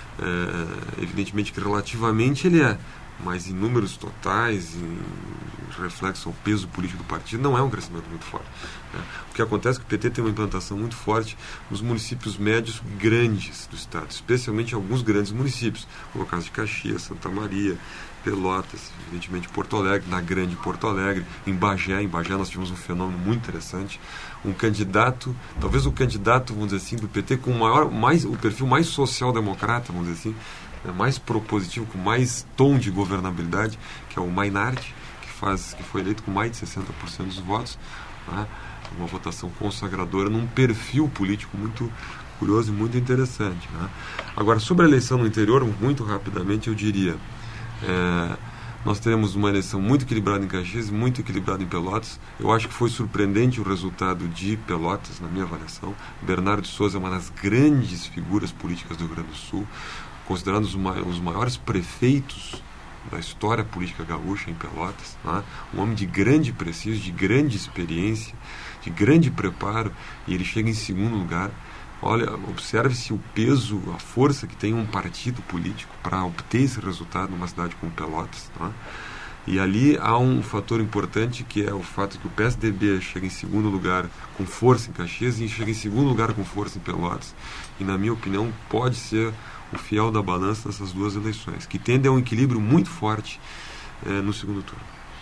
É, evidentemente que relativamente ele é, mas em números totais, em reflexo ao peso político do partido, não é um crescimento muito forte. Né? O que acontece é que o P T tem uma implantação muito forte nos municípios médios grandes do estado, especialmente alguns grandes municípios, como o caso de Caxias, Santa Maria, Pelotas, evidentemente Porto Alegre, na grande Porto Alegre, em Bagé. Em Bagé nós tivemos um fenômeno muito interessante, um candidato, talvez o candidato, vamos dizer assim, do P T com o maior, mais, o perfil mais social-democrata, vamos dizer assim, é mais propositivo, com mais tom de governabilidade, que é o Mainardi, que, faz, que foi eleito com mais de sessenta por cento dos votos, né? Uma votação consagradora num perfil político muito curioso e muito interessante, né? Agora, sobre a eleição no interior, muito rapidamente eu diria, é, nós teremos uma eleição muito equilibrada em Caxias e muito equilibrada em Pelotas. Eu acho que foi surpreendente o resultado de Pelotas, na minha avaliação. Bernardo de Souza é uma das grandes figuras políticas do Rio Grande do Sul, considerado os, ma- os maiores prefeitos da história política gaúcha em Pelotas, né? Um homem de grande prestígio, de grande experiência, de grande preparo, e ele chega em segundo lugar. Olha, observe-se o peso, a força que tem um partido político para obter esse resultado numa cidade como Pelotas, né? E ali há um fator importante, que é o fato que o P S D B chega em segundo lugar com força em Caxias e chega em segundo lugar com força em Pelotas, e na minha opinião pode ser o fiel da balança dessas duas eleições, que tendem a um equilíbrio muito forte eh, no segundo turno.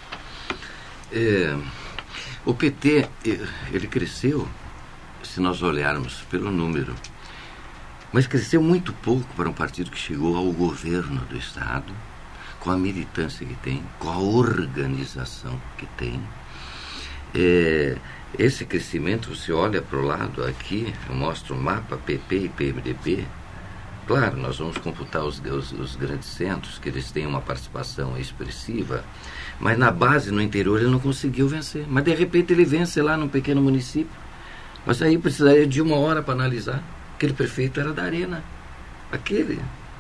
É, o P T, ele cresceu, se nós olharmos pelo número, mas cresceu muito pouco para um partido que chegou ao governo do Estado, com a militância que tem, com a organização que tem. É, esse crescimento, você olha para o lado aqui, eu mostro o mapa P P e P M D B. Claro, nós vamos computar os, os, os grandes centros, que eles têm uma participação expressiva, mas na base, no interior, ele não conseguiu vencer. Mas, de repente, ele vence lá num pequeno município. Mas aí precisaria de uma hora para analisar. Aquele prefeito era da Arena. Aquele.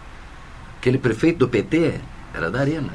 Aquele prefeito do P T era da Arena.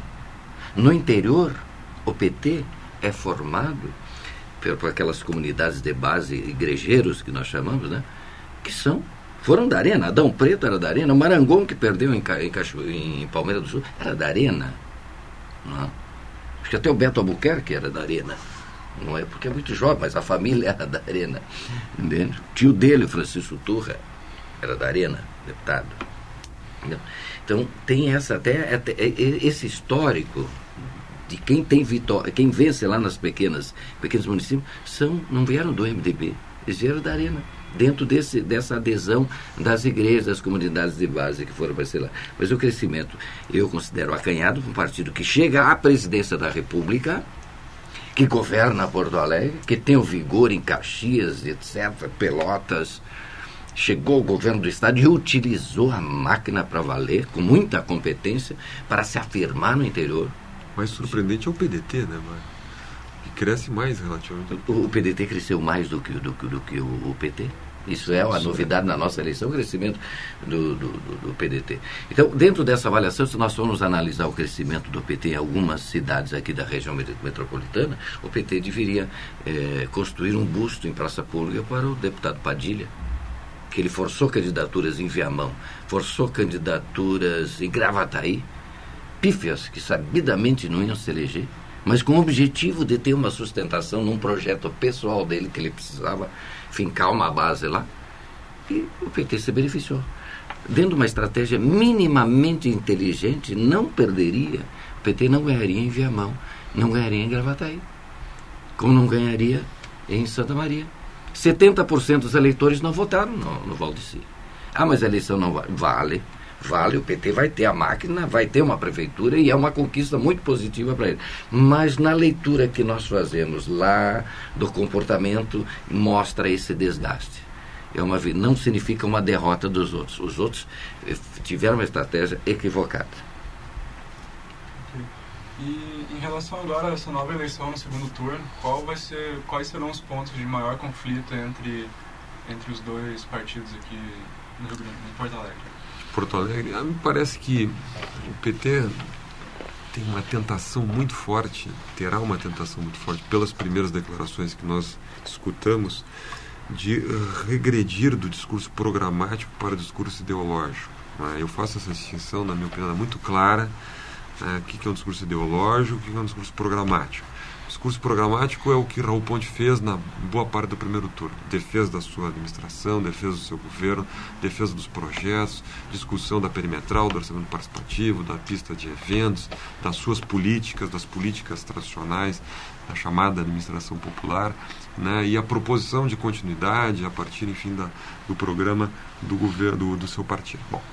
No interior, o P T é formado por, por aquelas comunidades de base, igrejeiros, que nós chamamos, né? Que são... Foram da Arena. Adão Preto era da Arena. O Marangon, que perdeu em, em, Cacho, em Palmeiras do Sul, era da Arena. Não. Acho que até o Beto Albuquerque era da Arena. Não é porque é muito jovem, mas a família era da Arena. Entende? O tio dele, Francisco Turra, era da Arena, deputado. Entendeu? Então, tem essa, até, até esse histórico de quem tem vitória, quem vence lá nas pequenas, pequenos municípios, são, não vieram do M D B, eles vieram da Arena. Dentro desse, dessa adesão das igrejas, das comunidades de base que foram aparecer lá. Mas o crescimento, eu considero acanhado para um partido que chega à presidência da República, que governa Porto Alegre, que tem o vigor em Caxias, etcétera, Pelotas, chegou ao governo do Estado e utilizou a máquina para valer, com muita competência, para se afirmar no interior. Mais surpreendente é o P D T, né, Mário? Cresce mais relativamente. O P D T cresceu mais do que, do, do que o, o P T. Isso é uma novidade na nossa eleição, o crescimento do, do, do, do P D T. Então, dentro dessa avaliação, se nós formos analisar o crescimento do P T em algumas cidades aqui da região metropolitana, o P T deveria é, construir um busto em praça pública para o deputado Padilha, que ele forçou candidaturas em Viamão, forçou candidaturas em Gravataí, pífias que sabidamente não iam se eleger, mas com o objetivo de ter uma sustentação num projeto pessoal dele, que ele precisava fincar uma base lá, e o P T se beneficiou. Dentro de uma estratégia minimamente inteligente, não perderia, o P T não ganharia em Viamão, não ganharia em Gravataí, como não ganharia em Santa Maria. setenta por cento dos eleitores não votaram no, no Valdeci. Ah, mas a eleição não vale. Vale. Vale, o P T vai ter a máquina, vai ter uma prefeitura e é uma conquista muito positiva para ele. Mas na leitura que nós fazemos lá do comportamento, mostra esse desgaste. é uma, não significa uma derrota dos outros. Os outros eh, tiveram uma estratégia equivocada. Okay. E em relação agora a essa nova eleição no segundo turno, qual vai ser, quais serão os pontos de maior conflito entre, entre os dois partidos aqui no Rio Grande, em Porto Alegre? Porto Alegre, ah, me parece que o P T tem uma tentação muito forte, terá uma tentação muito forte, pelas primeiras declarações que nós escutamos, de uh, regredir do discurso programático para o discurso ideológico. Uh, eu faço essa distinção, na minha opinião, muito clara, uh, o que é um discurso ideológico, o que é um discurso programático. O discurso programático é o que Raul Ponte fez na boa parte do primeiro turno. Defesa da sua administração, defesa do seu governo, defesa dos projetos, discussão da perimetral, do orçamento participativo, da pista de eventos, das suas políticas, das políticas tradicionais, da chamada administração popular, né, e a proposição de continuidade a partir, enfim, da, do programa do governo, do, do seu partido. Bom,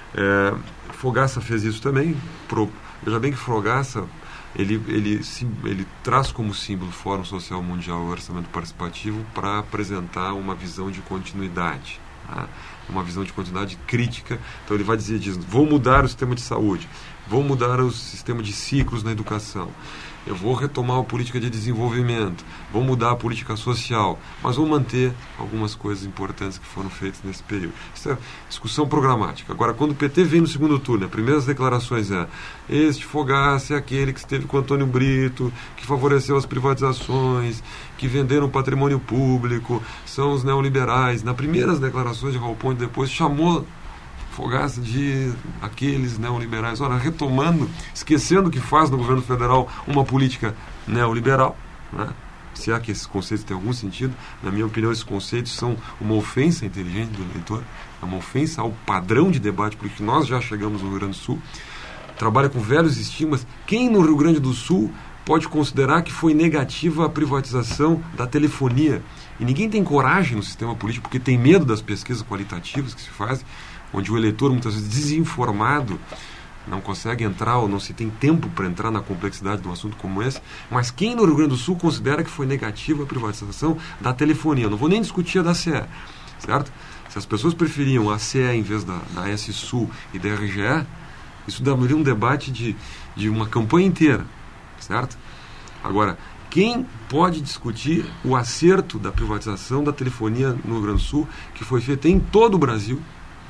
é, Fogaça fez isso também. Pro, veja bem que Fogaça Ele, ele, ele traz como símbolo o Fórum Social Mundial e o Orçamento Participativo para apresentar uma visão de continuidade, tá? Uma visão de continuidade crítica. Então ele vai dizer, diz, vou mudar o sistema de saúde, vou mudar o sistema de ciclos na educação, eu vou retomar a política de desenvolvimento, vou mudar a política social, mas vou manter algumas coisas importantes que foram feitas nesse período. Isso é discussão programática. Agora, quando o P T vem no segundo turno, as primeiras declarações é: este Fogaça é aquele que esteve com Antônio Brito, que favoreceu as privatizações, que venderam o patrimônio público, são os neoliberais. Nas primeiras declarações de Raul Ponte, depois chamou Fogaça de aqueles neoliberais. Ora, retomando, esquecendo que faz no governo federal uma política neoliberal, né? Se é que esses conceitos têm algum sentido, na minha opinião, esses conceitos são uma ofensa inteligente do eleitor, é uma ofensa ao padrão de debate político que nós já chegamos no Rio Grande do Sul. Trabalha com velhos estigmas. Quem no Rio Grande do Sul pode considerar que foi negativa a privatização da telefonia? E ninguém tem coragem no sistema político, porque tem medo das pesquisas qualitativas que se fazem, onde o eleitor, muitas vezes desinformado, não consegue entrar ou não se tem tempo para entrar na complexidade de um assunto como esse. Mas quem no Rio Grande do Sul considera que foi negativa a privatização da telefonia? Eu não vou nem discutir a da C E, certo? Se as pessoas preferiam a C E em vez da, da S-Sul e da R G E, isso daria um debate de, de uma campanha inteira, certo? Agora, quem pode discutir o acerto da privatização da telefonia no Rio Grande do Sul, que foi feita em todo o Brasil,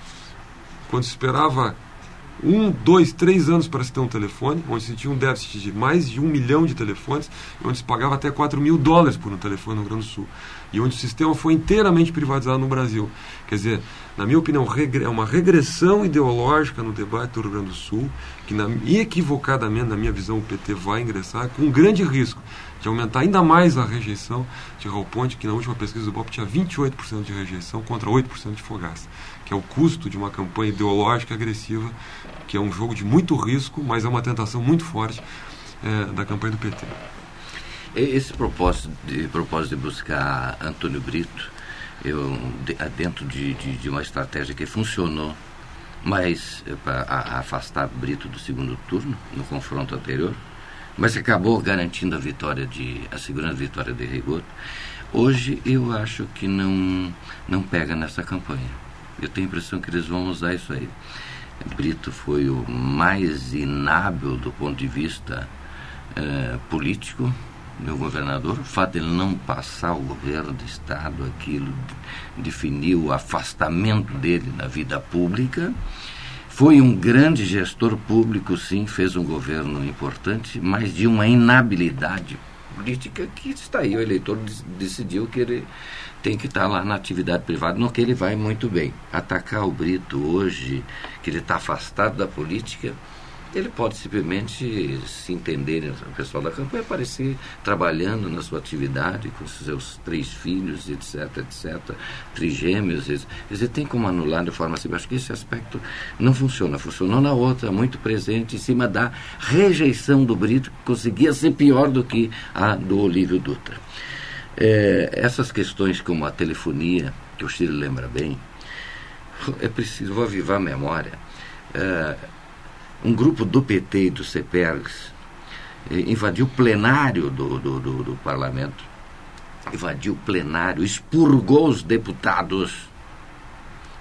quando se esperava um, dois, três anos para se ter um telefone, onde se tinha um déficit de mais de um milhão de telefones, e onde se pagava até quatro mil dólares por um telefone no Rio Grande do Sul, e onde o sistema foi inteiramente privatizado no Brasil. Quer dizer, na minha opinião, é uma regressão ideológica no debate do Rio Grande do Sul, que na, equivocadamente, na minha visão, o P T vai ingressar, com um grande risco de aumentar ainda mais a rejeição de Raul Ponte, que na última pesquisa do Ibope tinha vinte e oito por cento de rejeição contra oito por cento de Fogaça, que é o custo de uma campanha ideológica agressiva, que é um jogo de muito risco, mas é uma tentação muito forte é, da campanha do P T. Esse propósito de, propósito de buscar Antônio Brito, eu, de, dentro de, de, de uma estratégia que funcionou, mas para afastar Brito do segundo turno, no confronto anterior, mas acabou garantindo a vitória de, assegurando a vitória de Rigoto. Hoje eu acho que não, não pega nessa campanha. Eu tenho a impressão que eles vão usar isso aí. Brito foi o mais inábil do ponto de vista eh, político, meu governador. O fato de ele não passar o governo do Estado, aquilo definiu o afastamento dele na vida pública. Foi um grande gestor público, sim, fez um governo importante, mas de uma inabilidade política que está aí. O eleitor decidiu que ele tem que estar lá na atividade privada, no que ele vai muito bem. Atacar o Brito hoje, que ele está afastado da política, ele pode simplesmente se entender, o pessoal da campanha, aparecer trabalhando na sua atividade com seus três filhos, etc, etc, trigêmeos. Quer dizer, tem como anular de forma assim. Acho que esse aspecto não funciona. Funcionou na outra, muito presente, em cima da rejeição do Brito, que conseguia ser pior do que a do Olívio Dutra. É, essas questões como a telefonia, que o Chile lembra bem, é preciso, vou avivar a memória. É, um grupo do P T e do C P E R S eh, invadiu o plenário do, do, do, do parlamento, invadiu o plenário, expurgou os deputados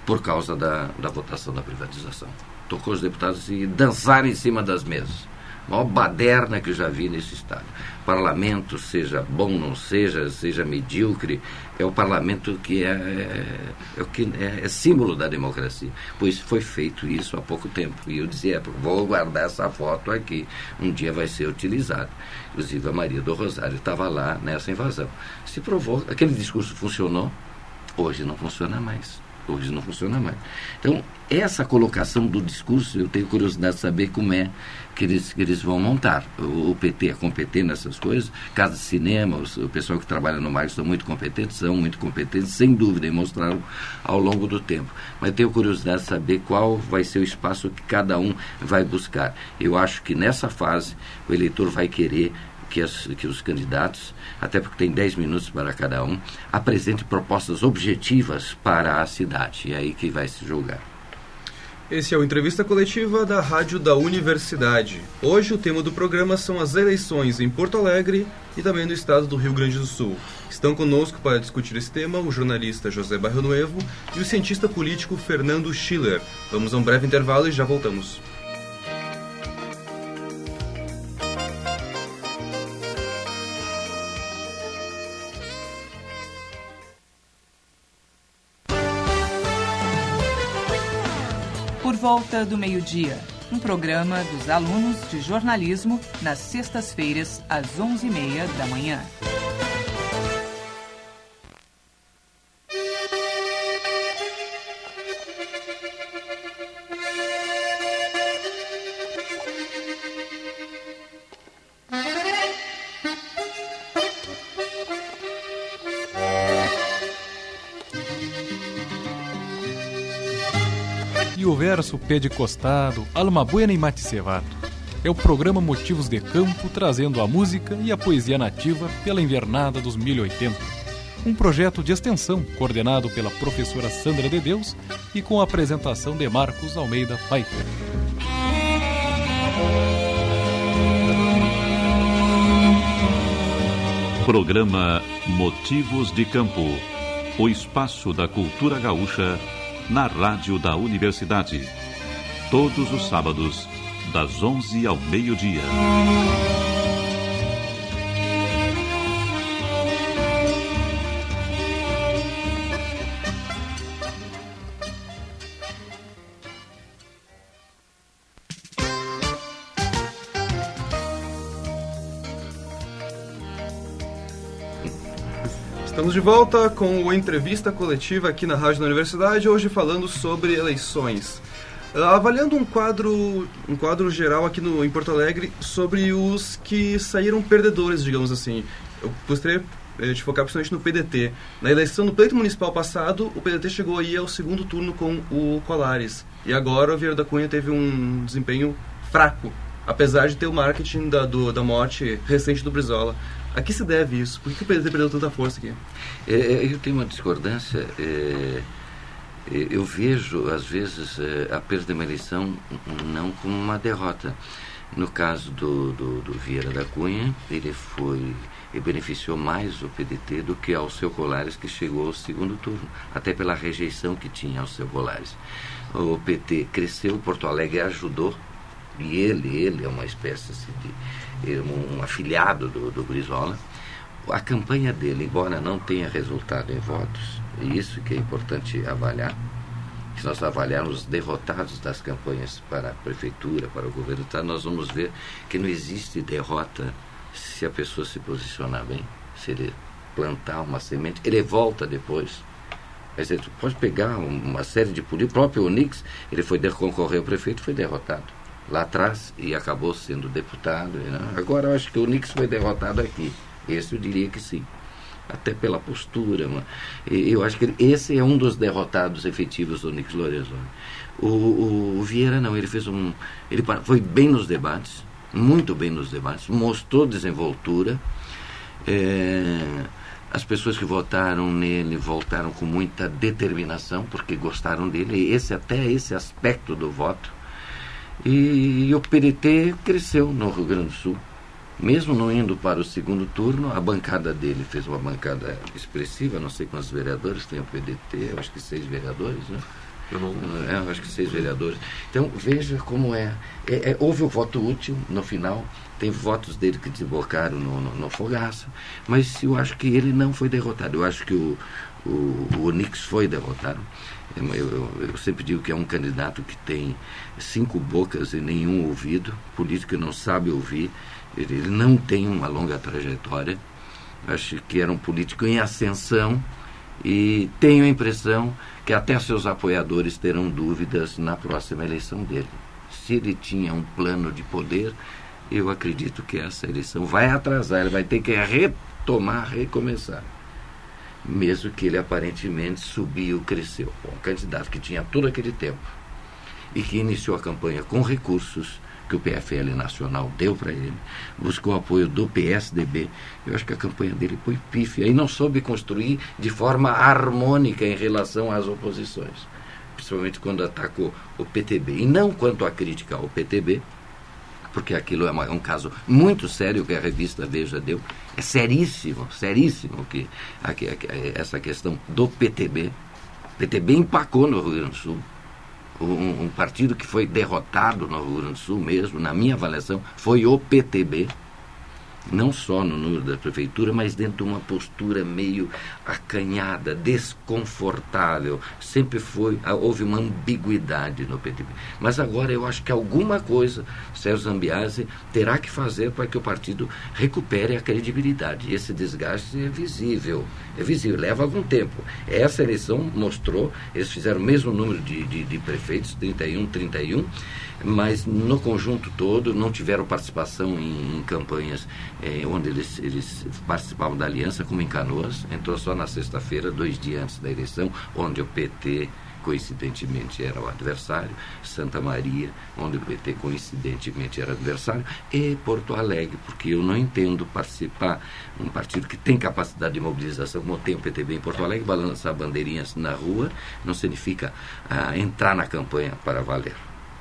por causa da, da votação da privatização. Tocou os deputados e dançaram em cima das mesas. A maior baderna que eu já vi nesse estado. Parlamento, seja bom, não seja, seja medíocre, é o parlamento que é, é, é, que é, é símbolo da democracia. Pois foi feito isso há pouco tempo. E eu dizia, vou guardar essa foto aqui, um dia vai ser utilizada. Inclusive a Maria do Rosário estava lá nessa invasão. Se provou, aquele discurso funcionou, hoje não funciona mais. Hoje não funciona mais. Então, essa colocação do discurso, eu tenho curiosidade de saber como é que eles, que eles vão montar. O, o P T é competente nessas coisas, Casa de Cinema, os, o pessoal que trabalha no marketing são muito competentes, são muito competentes, sem dúvida, e mostraram ao longo do tempo. Mas tenho curiosidade de saber qual vai ser o espaço que cada um vai buscar. Eu acho que nessa fase o eleitor vai querer que, as, que os candidatos, até porque tem dez minutos para cada um, apresentem propostas objetivas para a cidade. E é aí que vai se julgar. Esse é o Entrevista Coletiva da Rádio da Universidade. Hoje o tema do programa são as eleições em Porto Alegre e também no estado do Rio Grande do Sul. Estão conosco para discutir esse tema o jornalista José Barrionuevo e o cientista político Fernando Schiller. Vamos a um breve intervalo e já voltamos. Por volta do meio-dia, um programa dos alunos de jornalismo nas sextas-feiras, às onze e meia da manhã. E o verso Pé de Costado, Alma Buena e Mate Cevato. É o programa Motivos de Campo, trazendo a música e a poesia nativa pela invernada dos mil e oitenta. Um projeto de extensão coordenado pela professora Sandra de Deus e com a apresentação de Marcos Almeida Pfeiffer. Programa Motivos de Campo, o espaço da cultura gaúcha na Rádio da Universidade. Todos os sábados, das onze ao meio-dia. Estamos de volta com a entrevista coletiva aqui na Rádio da Universidade, hoje falando sobre eleições. Uh, avaliando um quadro, um quadro geral aqui no, em Porto Alegre sobre os que saíram perdedores, digamos assim. Eu gostaria de focar principalmente no P D T. Na eleição do pleito municipal passado, o P D T chegou aí ao segundo turno com o Colares. E agora o Vieira da Cunha teve um desempenho fraco, apesar de ter o marketing da, do, da morte recente do Brizola. A que se deve isso? Por que o P D T perdeu tanta força aqui? É, eu tenho uma discordância. É, eu vejo, às vezes, é, a perda de uma eleição não como uma derrota. No caso do, do, do Vieira da Cunha, ele foi e beneficiou mais o P D T do que ao seu Colares, que chegou ao segundo turno, até pela rejeição que tinha ao seu Colares. O P T cresceu, Porto Alegre ajudou, e ele, ele é uma espécie assim, de um, um afiliado do, do Brizola. A campanha dele, embora não tenha resultado em votos, e isso que é importante avaliar, se nós avaliarmos os derrotados das campanhas para a prefeitura, para o governo do estado, nós vamos ver que não existe derrota se a pessoa se posicionar bem, se ele plantar uma semente, ele volta depois. Quer dizer, tu pode pegar uma série de políticos, o próprio Onix, ele foi concorrer ao prefeito, foi derrotado lá atrás e acabou sendo deputado. Né? Agora eu acho que o Onix foi derrotado aqui. Esse eu diria que sim. Até pela postura. Mano. Eu acho que esse é um dos derrotados efetivos do Onix Lorenzoni. O, o, o Vieira não, ele fez um. Ele foi bem nos debates, muito bem nos debates, mostrou desenvoltura. É, as pessoas que votaram nele voltaram com muita determinação, porque gostaram dele, esse, até esse aspecto do voto. E, e o P D T cresceu no Rio Grande do Sul. Mesmo não indo para o segundo turno, a bancada dele fez uma bancada expressiva, não sei quantos vereadores tem o P D T, eu acho que seis vereadores, né? Eu não... é, eu acho que seis vereadores. Então, veja como é. é, é houve o voto útil no final, tem votos dele que desembocaram no, no, no Fogaça, mas eu acho que ele não foi derrotado. Eu acho que o, o, o Onix foi derrotado. Eu, eu, eu sempre digo que é um candidato que tem cinco bocas e nenhum ouvido, político não sabe ouvir, ele, ele não tem uma longa trajetória. Acho que era um político em ascensão e tenho a impressão que até seus apoiadores terão dúvidas na próxima eleição dele. Se ele tinha um plano de poder, eu acredito que essa eleição vai atrasar, ele vai ter que retomar, recomeçar. Mesmo que ele aparentemente subiu, cresceu. Bom, um candidato que tinha todo aquele tempo e que iniciou a campanha com recursos que o P F L Nacional deu para ele, buscou apoio do P S D B, eu acho que a campanha dele foi pífia e não soube construir de forma harmônica em relação às oposições, principalmente quando atacou o P T B, e não quanto à crítica ao P T B, porque aquilo é, uma, é um caso muito sério que a revista Veja deu, é seríssimo, seríssimo que, a, a, essa questão do P T B. O P T B empacou no Rio Grande do Sul. Um, um partido que foi derrotado no Rio Grande do Sul mesmo, na minha avaliação, foi o P T B, não só no número da prefeitura, mas dentro de uma postura meio acanhada, desconfortável. Sempre foi, houve uma ambiguidade no P T B. Mas agora eu acho que alguma coisa Sérgio Zambiase terá que fazer para que o partido recupere a credibilidade. Esse desgaste é visível, é visível, leva algum tempo. Essa eleição mostrou, eles fizeram o mesmo número de, de, de prefeitos, trinta e um, trinta e um, mas no conjunto todo não tiveram participação em, em campanhas eh, onde eles, eles participavam da aliança, como em Canoas. Entrou só na sexta-feira, dois dias antes da eleição, onde o P T coincidentemente era o adversário, Santa Maria, onde o P T coincidentemente era adversário, e Porto Alegre, porque eu não entendo participar um partido que tem capacidade de mobilização, como tem o P T B em Porto Alegre, balançar bandeirinhas na rua, não significa ah, entrar na campanha para valer.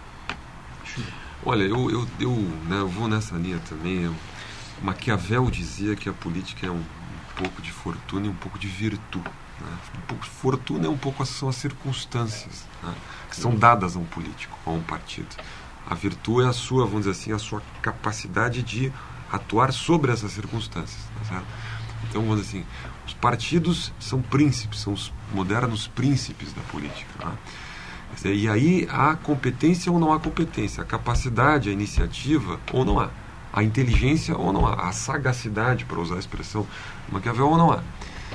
Olha, eu, eu, eu, né, eu vou nessa linha também. Eu, Maquiavel dizia que a política é um, um pouco de fortuna e um pouco de virtude. Né? Um pouco de fortuna é um pouco são as circunstâncias, né, que são dadas a um político, a um partido. A virtude é a sua, vamos dizer assim, a sua capacidade de atuar sobre essas circunstâncias. Tá certo? Então, vamos dizer assim, os partidos são príncipes, são os modernos príncipes da política. Né? E aí há competência ou não há competência, a capacidade, a iniciativa ou não há, a inteligência ou não há, a sagacidade, para usar a expressão Maquiavel, ou não há.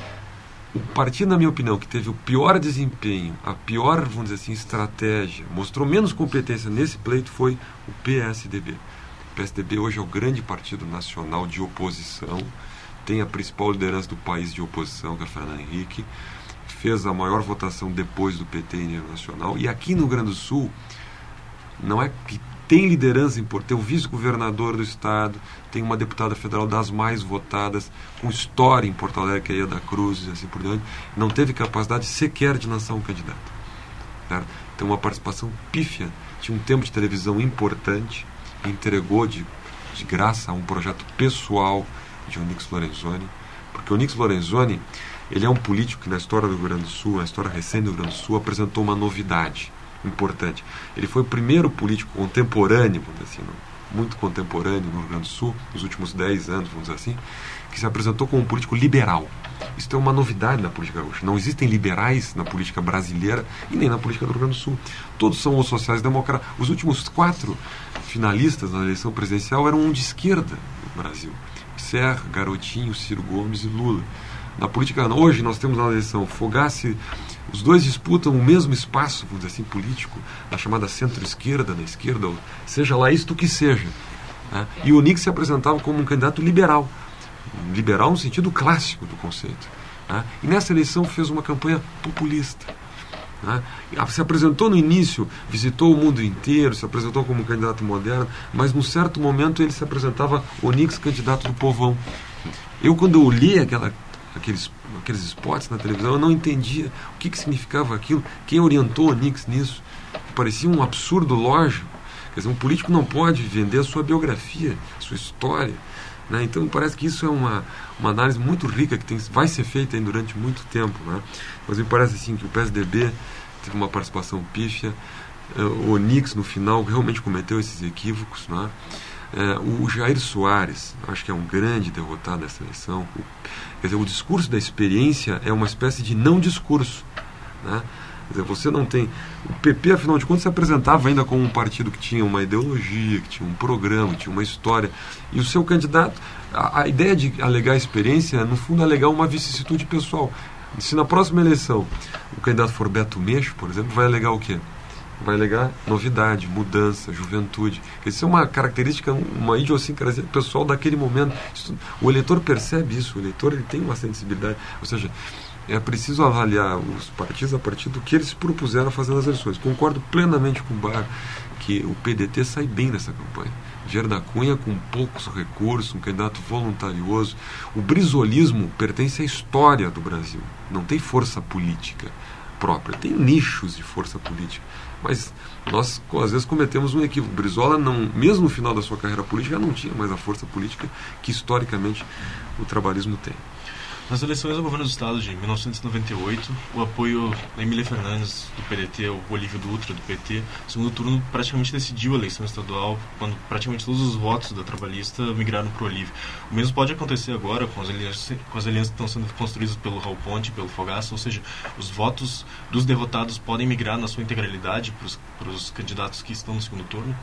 O partido, na minha opinião, que teve o pior desempenho, a pior, vamos dizer assim, estratégia, mostrou menos competência nesse pleito foi o P S D B. O P S D B hoje é o grande partido nacional de oposição, tem a principal liderança do país de oposição, que é a Fernando Henrique, fez a maior votação depois do P T em nível nacional, e aqui no Rio Grande do Sul não é que tem liderança importante, tem o vice-governador do estado, tem uma deputada federal das mais votadas, com história em Porto Alegre, que é a Ieda Cruz, e assim por diante, não teve capacidade sequer de lançar um candidato. Certo? Tem uma participação pífia, tinha um tempo de televisão importante, entregou de, de graça a um projeto pessoal de Onix Lorenzoni, porque o Onix Lorenzoni, ele é um político que na história do Rio Grande do Sul, na história recente do Rio Grande do Sul, apresentou uma novidade importante. Ele foi o primeiro político contemporâneo, vamos dizer assim, muito contemporâneo no Rio Grande do Sul, nos últimos dez anos, vamos dizer assim, que se apresentou como um político liberal. Isso é uma novidade na política gaúcha. Não existem liberais na política brasileira e nem na política do Rio Grande do Sul. Todos são os sociais-democratas. Os últimos quatro finalistas na eleição presidencial eram um de esquerda no Brasil. Serra, Garotinho, Ciro Gomes e Lula. Na política, hoje nós temos na eleição Fogaça, os dois disputam o mesmo espaço, vamos dizer assim, político, na chamada centro-esquerda, na esquerda, ou seja lá isto que seja. Né? E o Onix se apresentava como um candidato liberal, liberal no sentido clássico do conceito. Né? E nessa eleição fez uma campanha populista. Né? Se apresentou no início, visitou o mundo inteiro, se apresentou como um candidato moderno, mas num certo momento ele se apresentava Onix, candidato do povão. Eu, quando eu li aquela Aqueles, aqueles spots na televisão, eu não entendia o que, que significava aquilo, quem orientou o Onix nisso. Parecia um absurdo lógico. Quer dizer, um político não pode vender a sua biografia, a sua história. Né? Então parece que isso é uma, uma análise muito rica que tem, vai ser feita aí durante muito tempo. Né? Mas me parece assim, que o P S D B teve uma participação pífia. O Onix, no final, realmente cometeu esses equívocos, né? É, o Jair Soares, acho que é um grande derrotado dessa eleição. O, quer dizer, o discurso da experiência é uma espécie de não discurso, né? Quer dizer, você não tem... O P P, afinal de contas, se apresentava ainda como um partido que tinha uma ideologia, que tinha um programa, que tinha uma história. E o seu candidato... A, a ideia de alegar experiência, no fundo, é alegar uma vicissitude pessoal. Se na próxima eleição o candidato for Beto Meixo, por exemplo, vai alegar o quê? Vai alegar novidade, mudança, juventude. Isso é uma característica, uma idiosincrasia pessoal daquele momento. Isso, o eleitor percebe isso, o eleitor ele tem uma sensibilidade. Ou seja, é preciso avaliar os partidos a partir do que eles se propuseram a fazer nas eleições. Concordo plenamente com o Bar que o P D T sai bem nessa campanha. Jair da Cunha com poucos recursos, um candidato voluntarioso. O brizolismo pertence à história do Brasil. Não tem força política própria, tem nichos de força política. Mas nós, às vezes, cometemos um equívoco. Brizola, não, mesmo no final da sua carreira política, não tinha mais a força política que, historicamente, o trabalhismo tem. Nas eleições ao governo do Estado de mil novecentos e noventa e oito, o apoio da Emília Fernandes, do P D T, o Olívio Dutra, do P T, no segundo turno praticamente decidiu a eleição estadual, quando praticamente todos os votos da trabalhista migraram para o Olívio. O mesmo pode acontecer agora com as alianças, com as alianças que estão sendo construídas pelo Raul Ponte, pelo Fogaça, ou seja, os votos dos derrotados podem migrar na sua integralidade para os candidatos que estão no segundo turno?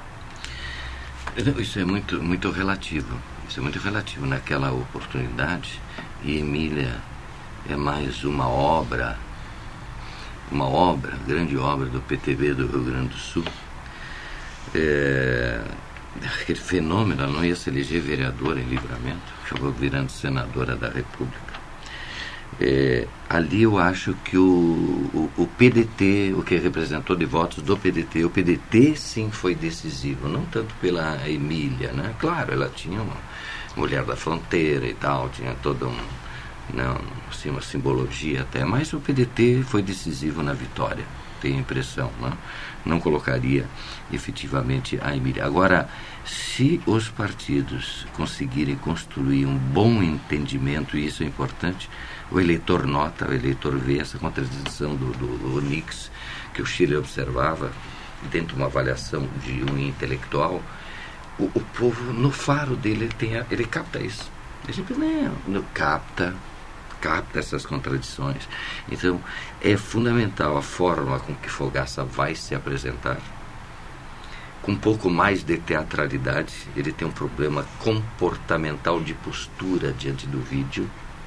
Isso é muito, muito relativo. Isso é muito relativo. Naquela oportunidade, e Emília é mais uma obra, uma obra, grande obra do P T B do Rio Grande do Sul. É, aquele fenômeno, ela não ia se eleger vereadora em Livramento, acabou virando senadora da República. É, ali eu acho que o, o, o P D T, o que representou de votos do P D T, o P D T sim foi decisivo, não tanto pela Emília, né? Claro, ela tinha uma mulher da fronteira e tal, tinha toda um, não, assim, uma simbologia até, mas o P D T foi decisivo na vitória, tenho a impressão, né? Não colocaria efetivamente a Emília. Agora, se os partidos conseguirem construir um bom entendimento, e isso é importante, o eleitor nota, o eleitor vê essa contradição do, do, do Onix, que o Chile observava, dentro de uma avaliação de um intelectual, o, o povo, no faro dele, ele, tem a, ele capta isso. Ele sempre, não, não, capta, capta essas contradições. Então, é fundamental a forma com que Fogaça vai se apresentar, com um pouco mais de teatralidade. Ele tem um problema comportamental de postura diante do vídeo,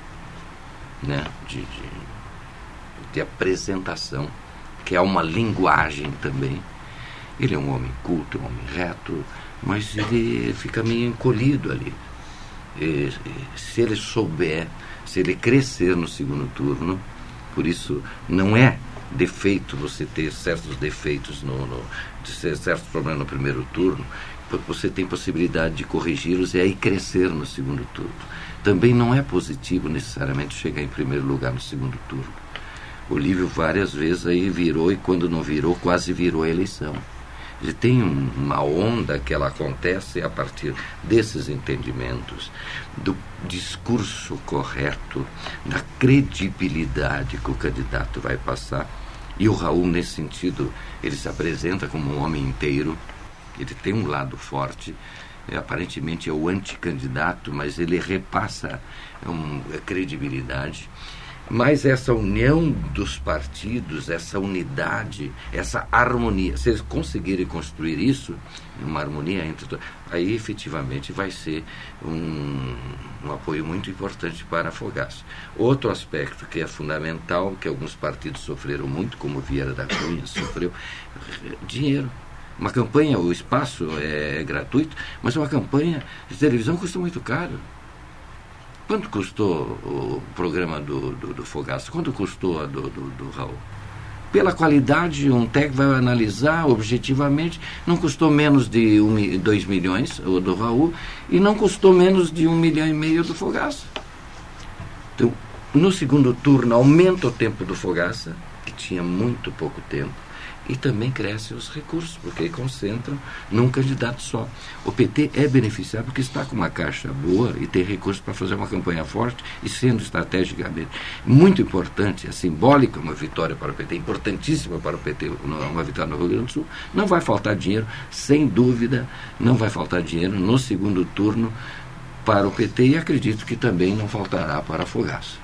né? de, de, de apresentação, que é uma linguagem também. Ele é um homem culto, um homem reto, mas ele fica meio encolhido ali. E, se ele souber, se ele crescer no segundo turno, por isso não é defeito você ter certos defeitos, no, no, de ter certos problemas no primeiro turno, você tem possibilidade de corrigi-los e aí crescer no segundo turno. Também não é positivo necessariamente chegar em primeiro lugar no segundo turno. O Olívio várias vezes aí virou, e quando não virou, quase virou a eleição. Ele tem um, uma onda que ela acontece a partir desses entendimentos, do discurso correto, da credibilidade que o candidato vai passar. E o Raul, nesse sentido, ele se apresenta como um homem inteiro, ele tem um lado forte, é, aparentemente é o anticandidato, mas ele repassa um, a credibilidade. Mas essa união dos partidos, essa unidade, essa harmonia, se eles conseguirem construir isso, uma harmonia entre todos, aí efetivamente vai ser um, um apoio muito importante para a Fogaça. Outro aspecto que é fundamental, que alguns partidos sofreram muito, como Vieira da Cunha sofreu, dinheiro. Uma campanha, o espaço é gratuito, mas uma campanha de televisão custa muito caro. Quanto custou o programa do, do, do Fogaça? Quanto custou a do, do, do Raul? Pela qualidade, um técnico vai analisar objetivamente, não custou menos de um, dois milhões o do Raul e não custou menos de um milhão e meio do Fogaça. Então, no segundo turno, aumenta o tempo do Fogaça, que tinha muito pouco tempo, e também crescem os recursos, porque concentram num candidato só. O P T é beneficiado porque está com uma caixa boa e tem recursos para fazer uma campanha forte e sendo estrategicamente muito importante, é simbólica uma vitória para o P T, importantíssima para o P T, uma vitória no Rio Grande do Sul. Não vai faltar dinheiro, sem dúvida, não vai faltar dinheiro no segundo turno para o P T e acredito que também não faltará para a Fogaça.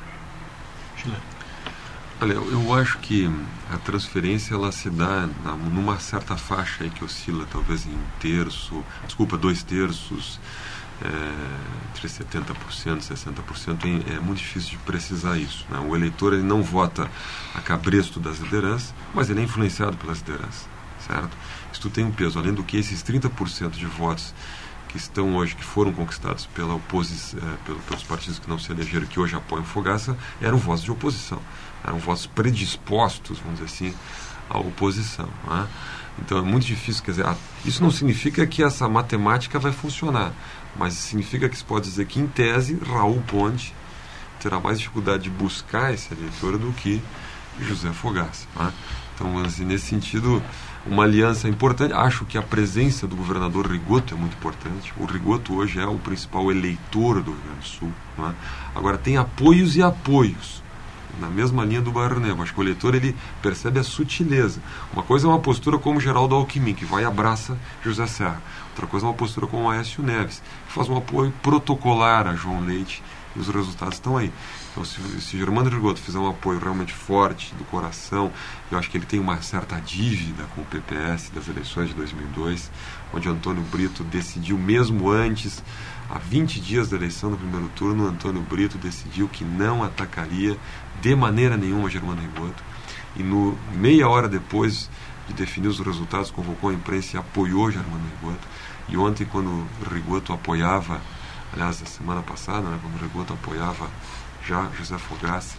Olha, eu acho que a transferência ela se dá na, numa certa faixa aí que oscila talvez em um terço, desculpa, dois terços, é, entre setenta por cento e sessenta por cento. É muito difícil de precisar isso, né? O eleitor ele não vota a cabresto das lideranças, mas ele é influenciado pelas lideranças, certo? Isso tem um peso, além do que esses trinta por cento de votos que estão hoje, que foram conquistados pela oposição, é, pelo, pelos partidos que não se elegeram, que hoje apoiam Fogaça, eram votos de oposição. Eram votos predispostos, vamos dizer assim, à oposição, né? Então é muito difícil, quer dizer, isso não significa que essa matemática vai funcionar, mas significa que se pode dizer que, em tese, Raul Ponte terá mais dificuldade de buscar esse eleitor do que José Fogaça, né? Então, assim, nesse sentido, uma aliança importante. Acho que a presença do governador Rigoto é muito importante. O Rigoto hoje é o principal eleitor do Rio Grande do Sul, né? Agora, tem apoios e apoios na mesma linha do Bairro Negro. Acho que o eleitor ele percebe a sutileza. Uma coisa é uma postura como Geraldo Alckmin, que vai e abraça José Serra. Outra coisa é uma postura como o Aécio Neves, que faz um apoio protocolar a João Leite, e os resultados estão aí. Então, se, se Germano Rigoto fizer um apoio realmente forte, do coração, eu acho que ele tem uma certa dívida com o P P S das eleições de dois mil e dois, onde Antônio Brito decidiu, mesmo antes, há vinte dias da eleição, no primeiro turno, Antônio Brito decidiu que não atacaria de maneira nenhuma Germano Rigoto, e no, meia hora depois de definir os resultados, convocou a imprensa e apoiou Germano Rigoto. E ontem, quando Rigoto apoiava, aliás, a semana passada, né, quando Rigoto apoiava já José Fogaça,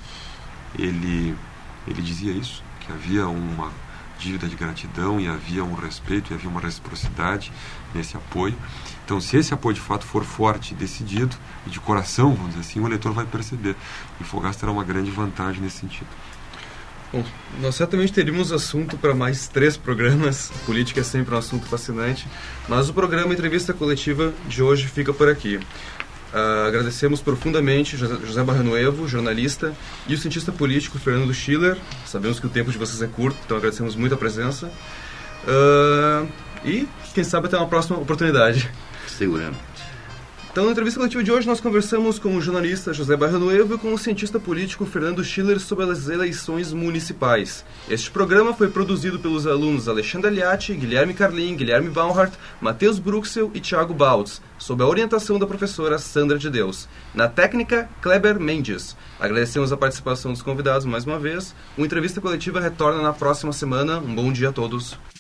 ele, ele dizia isso, que havia uma dívida de gratidão e havia um respeito e havia uma reciprocidade nesse apoio. Então, se esse apoio de fato for forte, decidido e de coração, vamos dizer assim, o eleitor vai perceber. E Fogaça terá uma grande vantagem nesse sentido. Bom, nós certamente teríamos assunto para mais três programas. Política é sempre um assunto fascinante, mas o programa Entrevista Coletiva de hoje fica por aqui. Uh, agradecemos profundamente José Barranoevo, jornalista, e o cientista político Fernando Schiller. Sabemos que o tempo de vocês é curto, então agradecemos muito a presença. Uh, e, quem sabe, até uma próxima oportunidade. Seguramente. Então, na entrevista coletiva de hoje, nós conversamos com o jornalista José Barranoevo e com o cientista político Fernando Schiller sobre as eleições municipais. Este programa foi produzido pelos alunos Alexandre Aliati, Guilherme Carlin, Guilherme Baumhart, Matheus Bruxel e Thiago Baltz, sob a orientação da professora Sandra de Deus. Na técnica, Kleber Mendes. Agradecemos a participação dos convidados mais uma vez. O Entrevista Coletiva retorna na próxima semana. Um bom dia a todos.